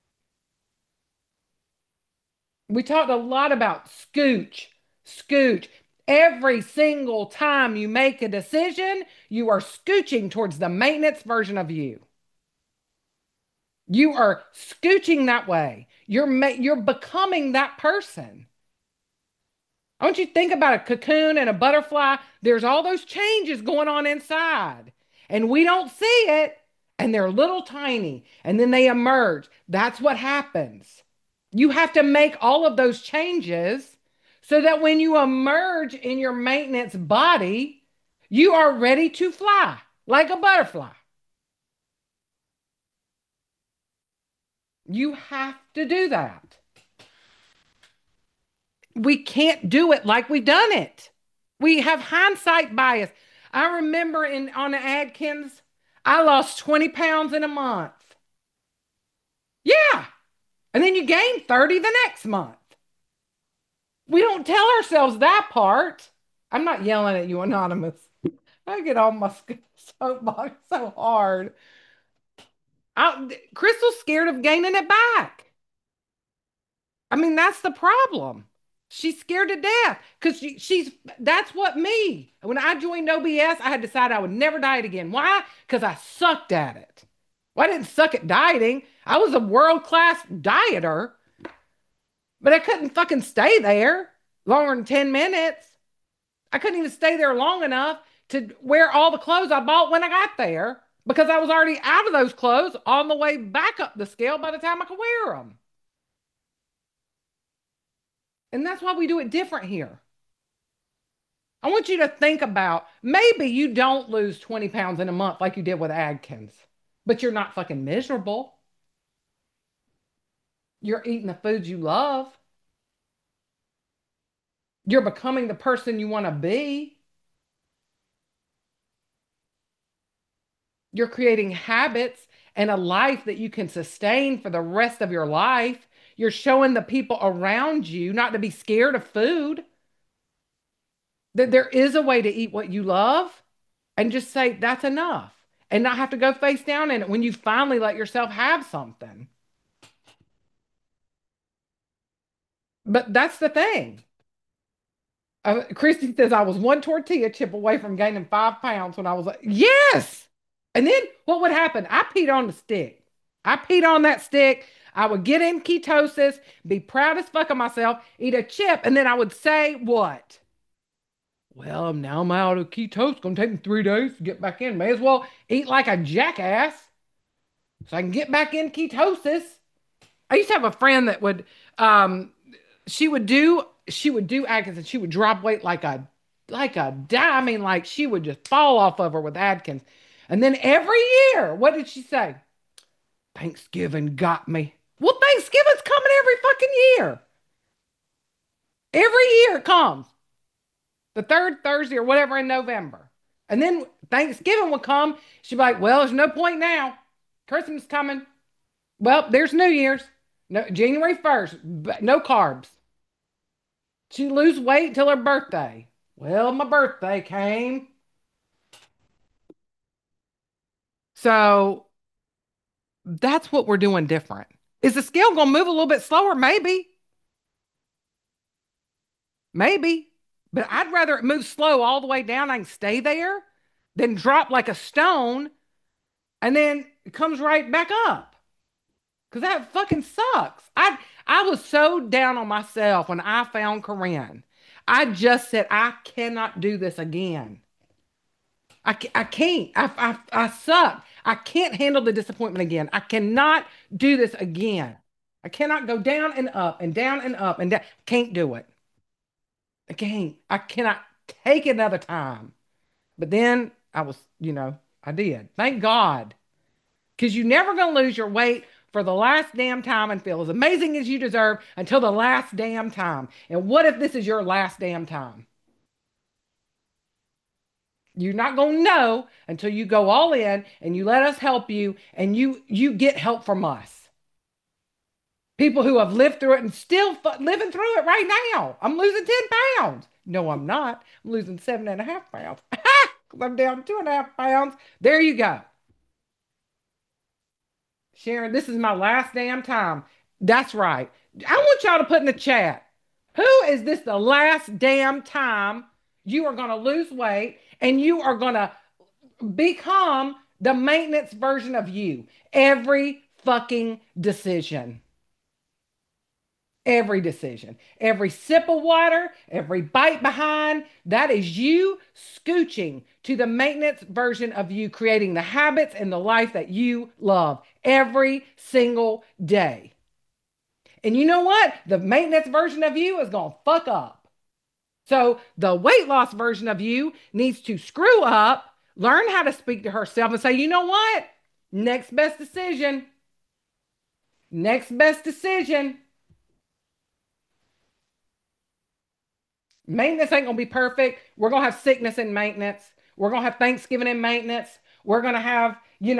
We talked a lot about scooch, scooch. Every single time you make a decision, you are scooching towards the maintenance version of you. You are scooching that way. You're becoming that person. I want you to think about a cocoon and a butterfly. There's all those changes going on inside, and we don't see it, and they're little tiny, and then they emerge. That's what happens. You have to make all of those changes so that when you emerge in your maintenance body, you are ready to fly like a butterfly. You have to do that. We can't do it like we've done it. We have hindsight bias. I remember in on the Adkins, I lost 20 pounds in a month. Yeah. And then you gain 30 the next month. We don't tell ourselves that part. I'm not yelling at you, Anonymous. I get on my soapbox so hard. Crystal's scared of gaining it back. I mean, that's the problem. She's scared to death because she's that's what me. When I joined OBS, I had decided I would never diet again. Why? Because I sucked at it. Well, I didn't suck at dieting. I was a world-class dieter, but I couldn't fucking stay there longer than 10 minutes. I couldn't even stay there long enough to wear all the clothes I bought when I got there because I was already out of those clothes on the way back up the scale by the time I could wear them. And that's why we do it different here. I want you to think about maybe you don't lose 20 pounds in a month like you did with Adkins, but you're not fucking miserable. You're eating the foods you love. You're becoming the person you want to be. You're creating habits and a life that you can sustain for the rest of your life. You're showing the people around you not to be scared of food, that there is a way to eat what you love and just say, that's enough, and not have to go face down in it when you finally let yourself have something. But that's the thing. Christy says, I was one tortilla chip away from gaining 5 pounds when I was like, yes. And then what would happen? I peed on the stick. I peed on that stick. I would get in ketosis, be proud as fuck of myself, eat a chip, and then I would say, what? Well, now I'm out of ketosis. Gonna take me 3 days to get back in. May as well eat like a jackass so I can get back in ketosis. I used to have a friend that would um she would do Atkins and she would drop weight like a dime. I mean, like she would just fall off of her with Atkins. And then every year, what did she say? Thanksgiving got me. Well, Thanksgiving's coming every fucking year. Every year it comes. The third Thursday or whatever in November. And then Thanksgiving would come. She'd be like, well, there's no point now. Christmas coming. Well, there's New Year's. No, January 1st, no carbs. She lose weight till her birthday. Well, my birthday came. So that's what we're doing different. Is the scale going to move a little bit slower? Maybe. Maybe. But I'd rather it move slow all the way down. I can stay there than drop like a stone and then it comes right back up. Because that fucking sucks. I was so down on myself when I found Corinne. I just said, I cannot do this again. I can't. I suck. I can't handle the disappointment again. I cannot do this again. I cannot go down and up and down and up and down. Can't do it. I can't. I cannot take it another time. But then I did. Thank God. Because you're never going to lose your weight for the last damn time and feel as amazing as you deserve until the last damn time. And what if this is your last damn time? You're not going to know until you go all in and you let us help you and you get help from us. People who have lived through it and still living through it right now. I'm losing 10 pounds. No, I'm not. I'm losing 7.5 pounds. 'Cause I'm down 2.5 pounds. There you go. Sharon, this is my last damn time. That's right. I want y'all to put in the chat. Who is this the last damn time you are going to lose weight and you are going to become the maintenance version of you? Every fucking decision. Every decision, every sip of water, every bite behind, that is you scooching to the maintenance version of you, creating the habits and the life that you love every single day. And you know what? The maintenance version of you is going to fuck up. So the weight loss version of you needs to screw up, learn how to speak to herself and say, you know what? Next best decision. Next best decision. Maintenance ain't gonna be perfect. We're gonna have sickness in maintenance. We're gonna have Thanksgiving in maintenance. We're gonna have,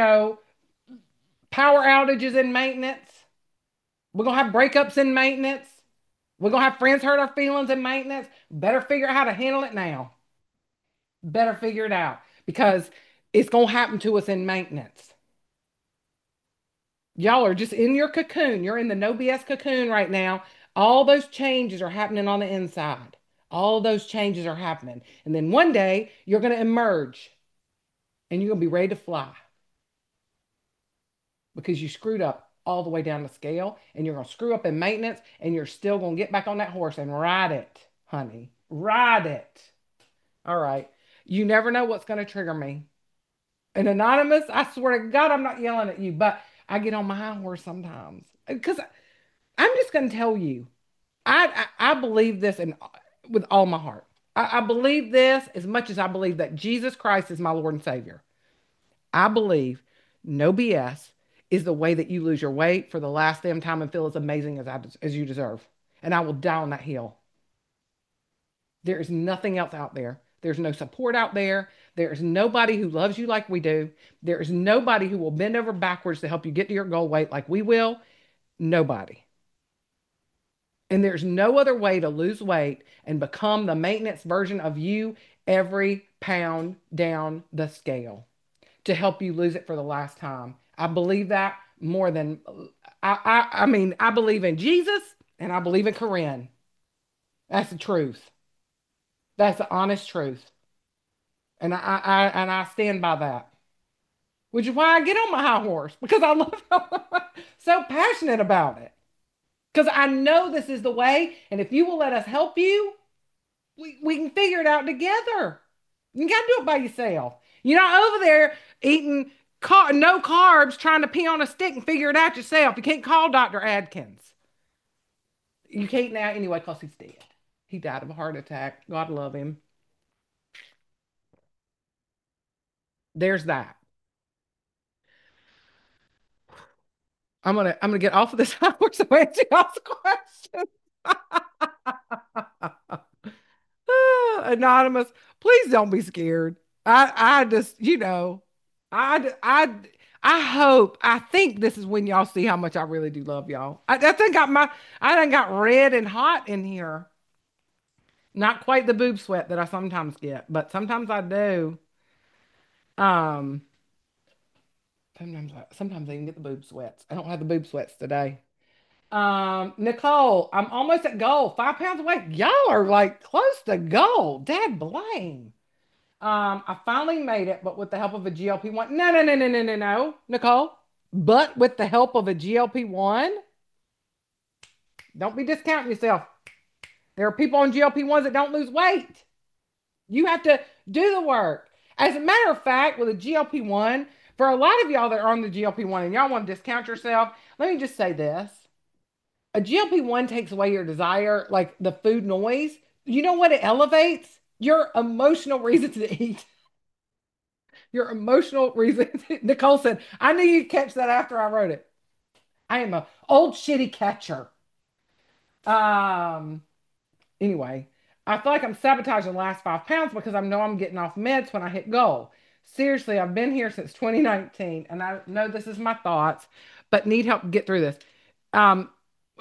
power outages in maintenance. We're gonna have breakups in maintenance. We're gonna have friends hurt our feelings in maintenance. Better figure out how to handle it now. Better figure it out because it's gonna happen to us in maintenance. Y'all are just in your cocoon. You're in the no BS cocoon right now. All those changes are happening on the inside. All those changes are happening. And then one day you're going to emerge and you're going to be ready to fly because you screwed up all the way down the scale and you're going to screw up in maintenance and you're still going to get back on that horse and ride it, honey. Ride it. All right. You never know what's going to trigger me. And Anonymous, I swear to God, I'm not yelling at you, but I get on my high horse sometimes because I'm just going to tell you, I believe this with all my heart. I believe this as much as I believe that Jesus Christ is my Lord and Savior. I believe no BS is the way that you lose your weight for the last damn time and feel as amazing as you deserve. And I will die on that hill. There is nothing else out there. There's no support out there. There is nobody who loves you like we do. There is nobody who will bend over backwards to help you get to your goal weight like we will. Nobody. And there's no other way to lose weight and become the maintenance version of you every pound down the scale to help you lose it for the last time. I believe that more than I mean, I believe in Jesus and I believe in Corinne. That's the truth. That's the honest truth. And I stand by that. Which is why I get on my high horse because I love so passionate about it. Because I know this is the way, and if you will let us help you, we can figure it out together. You got to do it by yourself. You're not over there eating no carbs, trying to pee on a stick and figure it out yourself. You can't call Dr. Adkins. You can't now anyway because he's dead. He died of a heart attack. God love him. There's that. I'm gonna get off of this horse and answer y'all's questions. Anonymous, please don't be scared. I just, I, I hope, I think this is when y'all see how much I really do love y'all. I think I done got red and hot in here. Not quite the boob sweat that I sometimes get, but sometimes I do. Um, sometimes I even get the boob sweats. I don't have the boob sweats today. Nicole, I'm almost at goal. 5 pounds away. Y'all are like close to goal. Dad blame. I finally made it, but with the help of a GLP-1. No, no, no, no, no, no, no, Nicole. But with the help of a GLP-1, don't be discounting yourself. There are people on GLP-1s that don't lose weight. You have to do the work. As a matter of fact, with a GLP-1, for a lot of y'all that are on the GLP-1 and y'all want to discount yourself, let me just say this. A GLP-1 takes away your desire, like the food noise. You know what it elevates? Your emotional reason to eat. Your emotional reason. Nicole said, I knew you'd catch that after I wrote it. I am a old shitty catcher. Um, anyway, I feel like I'm sabotaging the last 5 pounds because I know I'm getting off meds when I hit goal. Seriously, I've been here since 2019 and I know this is my thoughts, but need help to get through this. Um,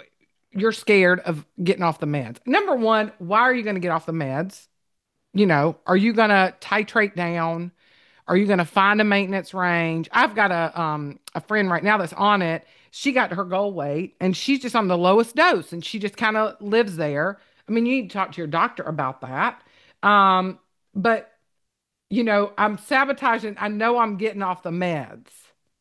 you're scared of getting off the meds. Number one, why are you going to get off the meds? Are you going to titrate down? Are you going to find a maintenance range? I've got a friend right now that's on it. She got to her goal weight and she's just on the lowest dose and she just kind of lives there. I mean, you need to talk to your doctor about that. Um, but I'm sabotaging. I know I'm getting off the meds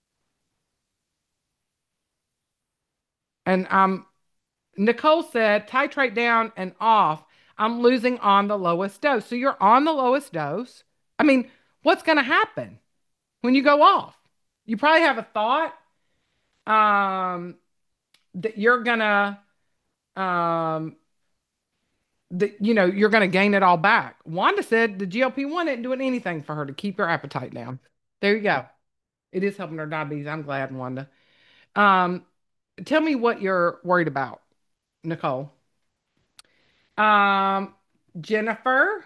and Nicole said titrate down and off. I'm losing on the lowest dose. So you're on the lowest dose. I mean, what's going to happen when you go off? You probably have a thought um, that um, you're gonna gain it all back. Wanda said the GLP-1 isn't doing anything for her to keep her appetite down. There you go. It is helping her diabetes. I'm glad, Wanda. Um, Tell me what you're worried about, Nicole. Um, Jennifer,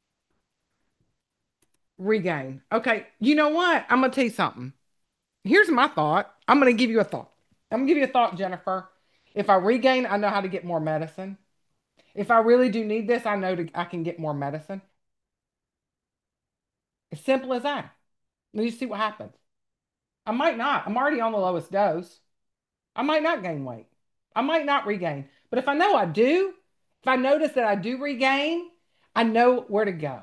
regain. Okay, you know what? I'm gonna tell you something. Here's my thought. I'm gonna give you a thought. I'm gonna give you a thought, Jennifer. If I regain, I know how to get more medicine. If I really do need this, I can get more medicine. As simple as that. Let me see what happens. I might not. I'm already on the lowest dose. I might not gain weight. I might not regain. But if I know I do, if I notice that I do regain, I know where to go.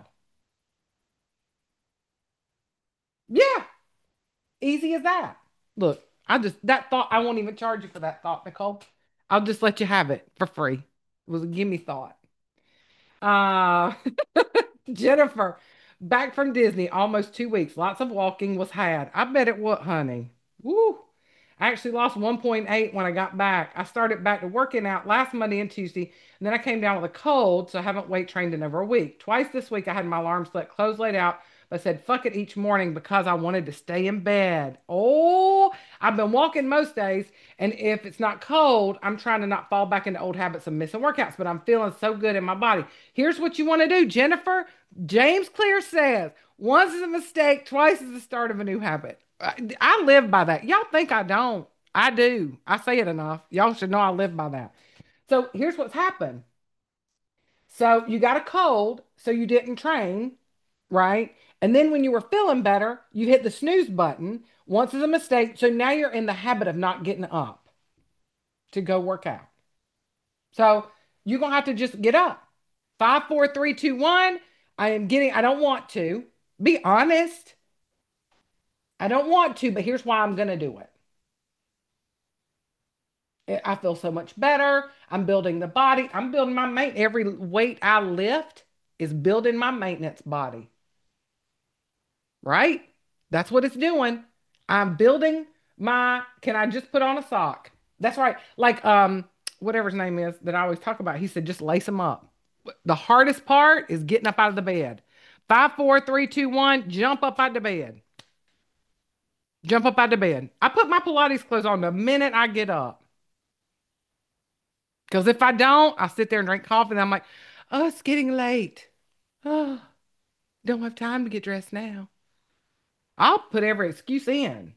Yeah, easy as that. Look, that thought, I won't even charge you for that thought, Nicole. I'll just let you have it for free. It was a gimme thought. Uh, Jennifer, back from Disney, almost 2 weeks. Lots of walking was had. I bet it would, honey. Woo. I actually lost 1.8 when I got back. I started back to working out last Monday and Tuesday, and then I came down with a cold, so I haven't weight trained in over a week. Twice this week, I had my alarm set, clothes laid out, but I said fuck it each morning because I wanted to stay in bed. Oh, I've been walking most days, and if it's not cold, I'm trying to not fall back into old habits of missing workouts, but I'm feeling so good in my body. Here's what you want to do, Jennifer. James Clear says, once is a mistake, twice is the start of a new habit. I live by that. Y'all think I don't. I do. I say it enough. Y'all should know I live by that. So here's what's happened. So you got a cold, so you didn't train, right? And then when you were feeling better, you hit the snooze button. Once is a mistake. So now you're in the habit of not getting up to go work out. So you're going to have to just get up. Five, four, three, two, one. I don't want to. Be honest. I don't want to, but here's why I'm going to do it. I feel so much better. I'm building the body. I'm building my main. Every weight I lift is building my maintenance body, right? That's what it's doing. I'm building can I just put on a sock? That's right. Like whatever his name is that I always talk about. He said just lace them up. The hardest part is getting up out of the bed. Five, four, three, two, one, jump up out of the bed. Jump up out of bed. I put my Pilates clothes on the minute I get up. Because if I don't, I sit there and drink coffee and I'm like, oh, it's getting late. Oh, don't have time to get dressed now. I'll put every excuse in.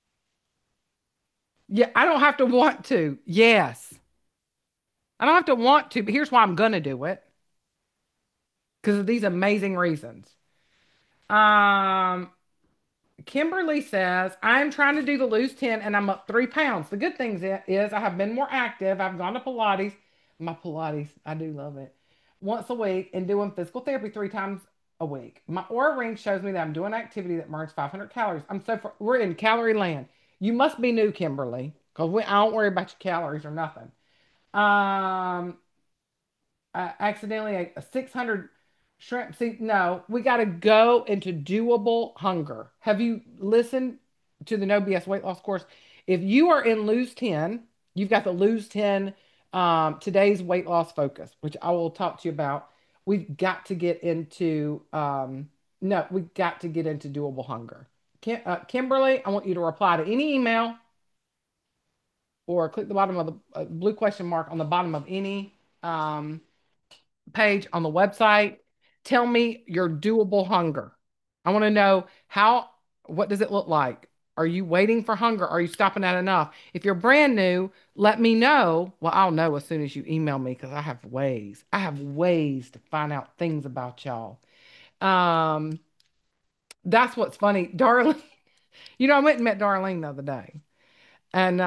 Yeah, I don't have to want to. Yes. I don't have to want to, but here's why I'm going to do it. Because of these amazing reasons. Um, Kimberly says, I'm trying to do the lose 10 and I'm up 3 pounds. The good thing is I have been more active. I've gone to Pilates. My Pilates, I do love it. Once a week and doing physical therapy 3 times a week. My Aura Ring shows me that I'm doing activity that burns 500 calories. We're in calorie land. You must be new, Kimberly, because I don't worry about your calories or nothing. Um, I accidentally ate a 600 shrimp. See, no, we got to go into doable hunger. Have you listened to the No BS weight loss course? If you are in lose 10, you've got the lose 10 today's weight loss focus, which I will talk to you about. We've got to get into no, we've got to get into doable hunger. Kimberly, I want you to reply to any email or click the bottom of the blue question mark on the bottom of any um, page on the website. Tell me your doable hunger. I want to know what does it look like? Are you waiting for hunger? Are you stopping at enough? If you're brand new, let me know. Well, I'll know as soon as you email me because I have ways. I have ways to find out things about y'all. Um, that's what's funny. Darlene, I went and met Darlene the other day. And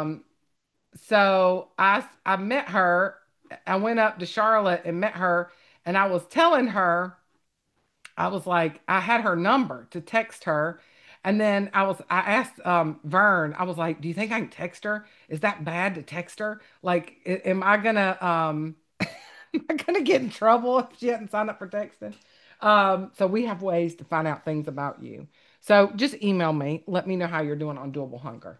so I met her. I went up to Charlotte and met her, and I was telling her, I was like, I had her number to text her. And then I asked Vern, I was like, do you think I can text her? Is that bad to text her? Like, am I gonna am I gonna get in trouble if she hadn't signed up for texting? So we have ways to find out things about you. So just email me. Let me know how you're doing on doable hunger.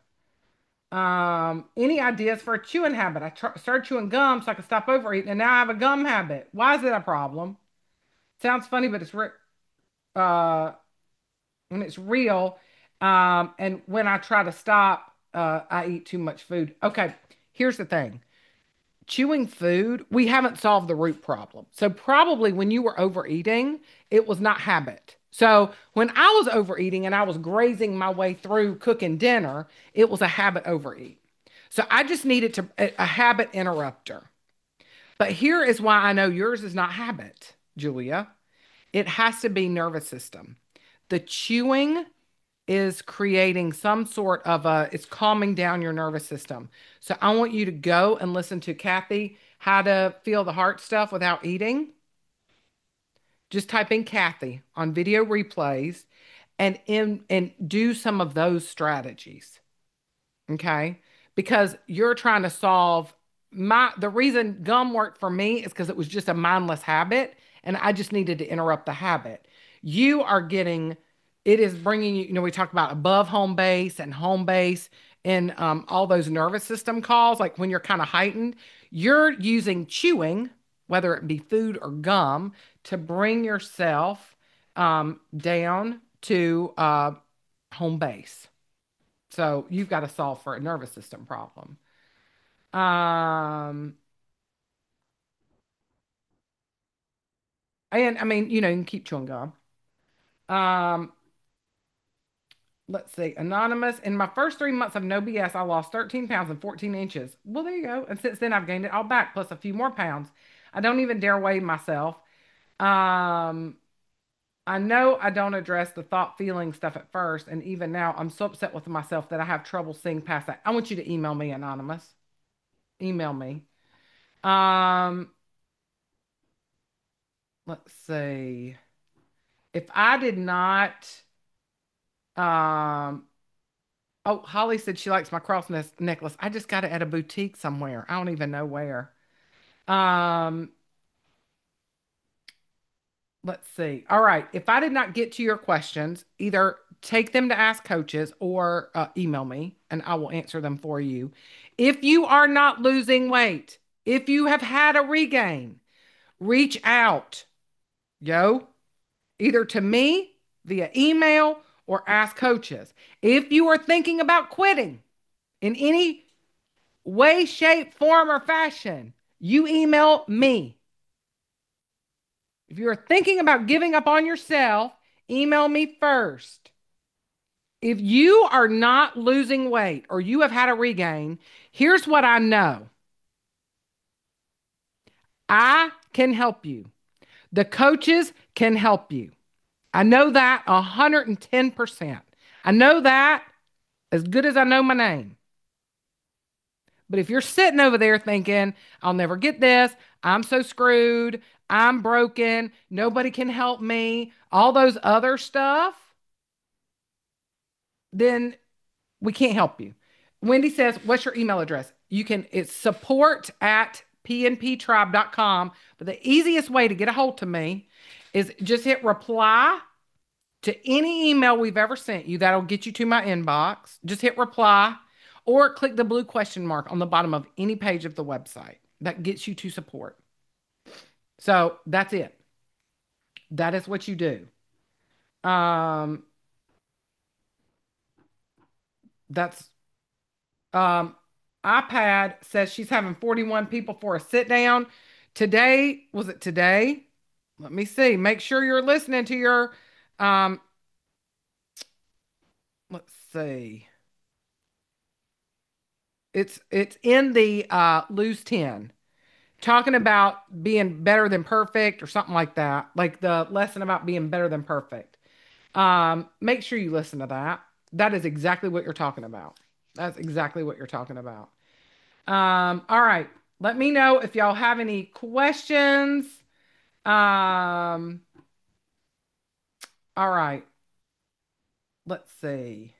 Any ideas for a chewing habit? Started chewing gum so I could stop overeating, and now I have a gum habit. Why is it a problem? Sounds funny, but uh, when it's real. And when I try to stop, I eat too much food. Okay, here's the thing. Chewing food, we haven't solved the root problem. So probably when you were overeating, it was not habit. So when I was overeating and I was grazing my way through cooking dinner, it was a habit overeat. So I just needed a habit interrupter. But here is why I know yours is not habit, Julia. It has to be nervous system. The chewing is creating some sort of it's calming down your nervous system. So I want you to go and listen to Kathy, how to feel the heart stuff without eating. Just type in Kathy on video replays and do some of those strategies. Okay. Because you're trying to solve the reason gum worked for me is because it was just a mindless habit and I just needed to interrupt the habit. You are getting, it is bringing you, we talk about above home base and all those nervous system calls, like when you're kind of heightened, you're using chewing, whether it be food or gum, to bring yourself down to home base. So you've got to solve for a nervous system problem. Um, and I mean, you can keep chewing gum. Um, let's see. Anonymous. In my first 3 months of no BS, I lost 13 pounds and 14 inches. Well, there you go. And since then, I've gained it all back, plus a few more pounds. I don't even dare weigh myself. Um, I know I don't address the thought, feeling stuff at first, and even now, I'm so upset with myself that I have trouble seeing past that. I want you to email me, Anonymous. Email me. Um, let's see. If I did not, um, oh, Holly said she likes my necklace. I just got it at a boutique somewhere. I don't even know where. Um, let's see. All right. If I did not get to your questions, either take them to Ask Coaches or email me and I will answer them for you. If you are not losing weight, if you have had a regain, reach out, yo, either to me via email or Ask Coaches. If you are thinking about quitting in any way, shape, form, or fashion, you email me. If you're thinking about giving up on yourself, email me first. If you are not losing weight or you have had a regain, here's what I know. I can help you. The coaches can help you. I know that 110%. I know that as good as I know my name. But if you're sitting over there thinking, I'll never get this, I'm so screwed, I'm broken, nobody can help me, all those other stuff, then we can't help you. Wendy says, what's your email address? It's support at pnptribe.com. But the easiest way to get a hold to me is just hit reply to any email we've ever sent you. That'll get you to my inbox. Just hit reply or click the blue question mark on the bottom of any page of the website. That gets you to support. So that's it. That is what you do. Um, that's um, iPad says she's having 41 people for a sit down. Today, was it today? Let me see. Make sure you're listening to your um let's see. It's in the lose 10, talking about being better than perfect or something like that, like the lesson about being better than perfect. Make sure you listen to that. That is exactly what you're talking about. That's exactly what you're talking about. All right. Let me know if y'all have any questions. Um, all right. Let's see.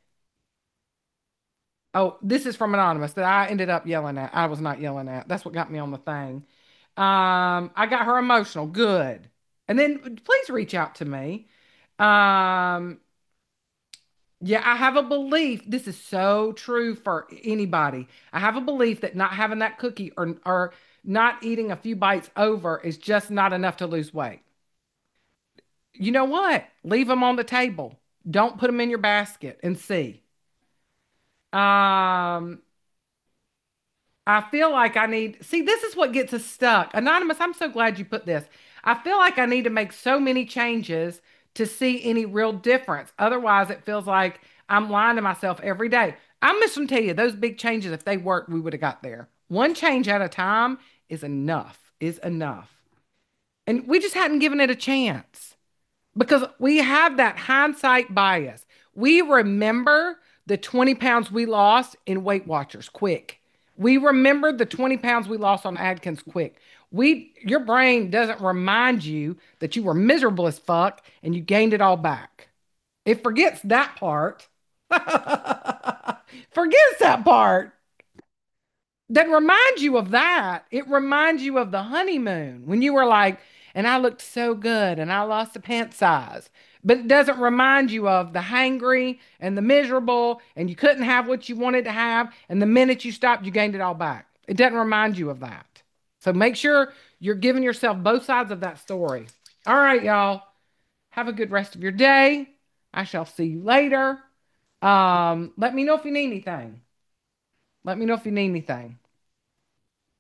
Oh, this is from Anonymous that I ended up yelling at. I was not yelling at. That's what got me on the thing. I got her emotional. Good. And then please reach out to me. Um, yeah, I have a belief. This is so true for anybody. I have a belief that not having that cookie or not eating a few bites over is just not enough to lose weight. You know what? Leave them on the table. Don't put them in your basket and see. Um, I feel like I need, see, this is what gets us stuck. Anonymous, I'm so glad you put this. I feel like I need to make so many changes to see any real difference. Otherwise, it feels like I'm lying to myself every day. I'm just going to tell you, those big changes, if they worked, we would have got there. One change at a time is enough. And we just hadn't given it a chance because we have that hindsight bias. We remember the 20 pounds we lost in Weight Watchers quick. We remember the 20 pounds we lost on Atkins quick. Your brain doesn't remind you that you were miserable as fuck and you gained it all back. It forgets that part. Forgets that part. That reminds you of that. It reminds you of the honeymoon when you were like, and I looked so good and I lost a pant size. But it doesn't remind you of the hangry and the miserable and you couldn't have what you wanted to have. And the minute you stopped, you gained it all back. It doesn't remind you of that. So make sure you're giving yourself both sides of that story. All right, y'all. Have a good rest of your day. I shall see you later. Let me know if you need anything. Let me know if you need anything.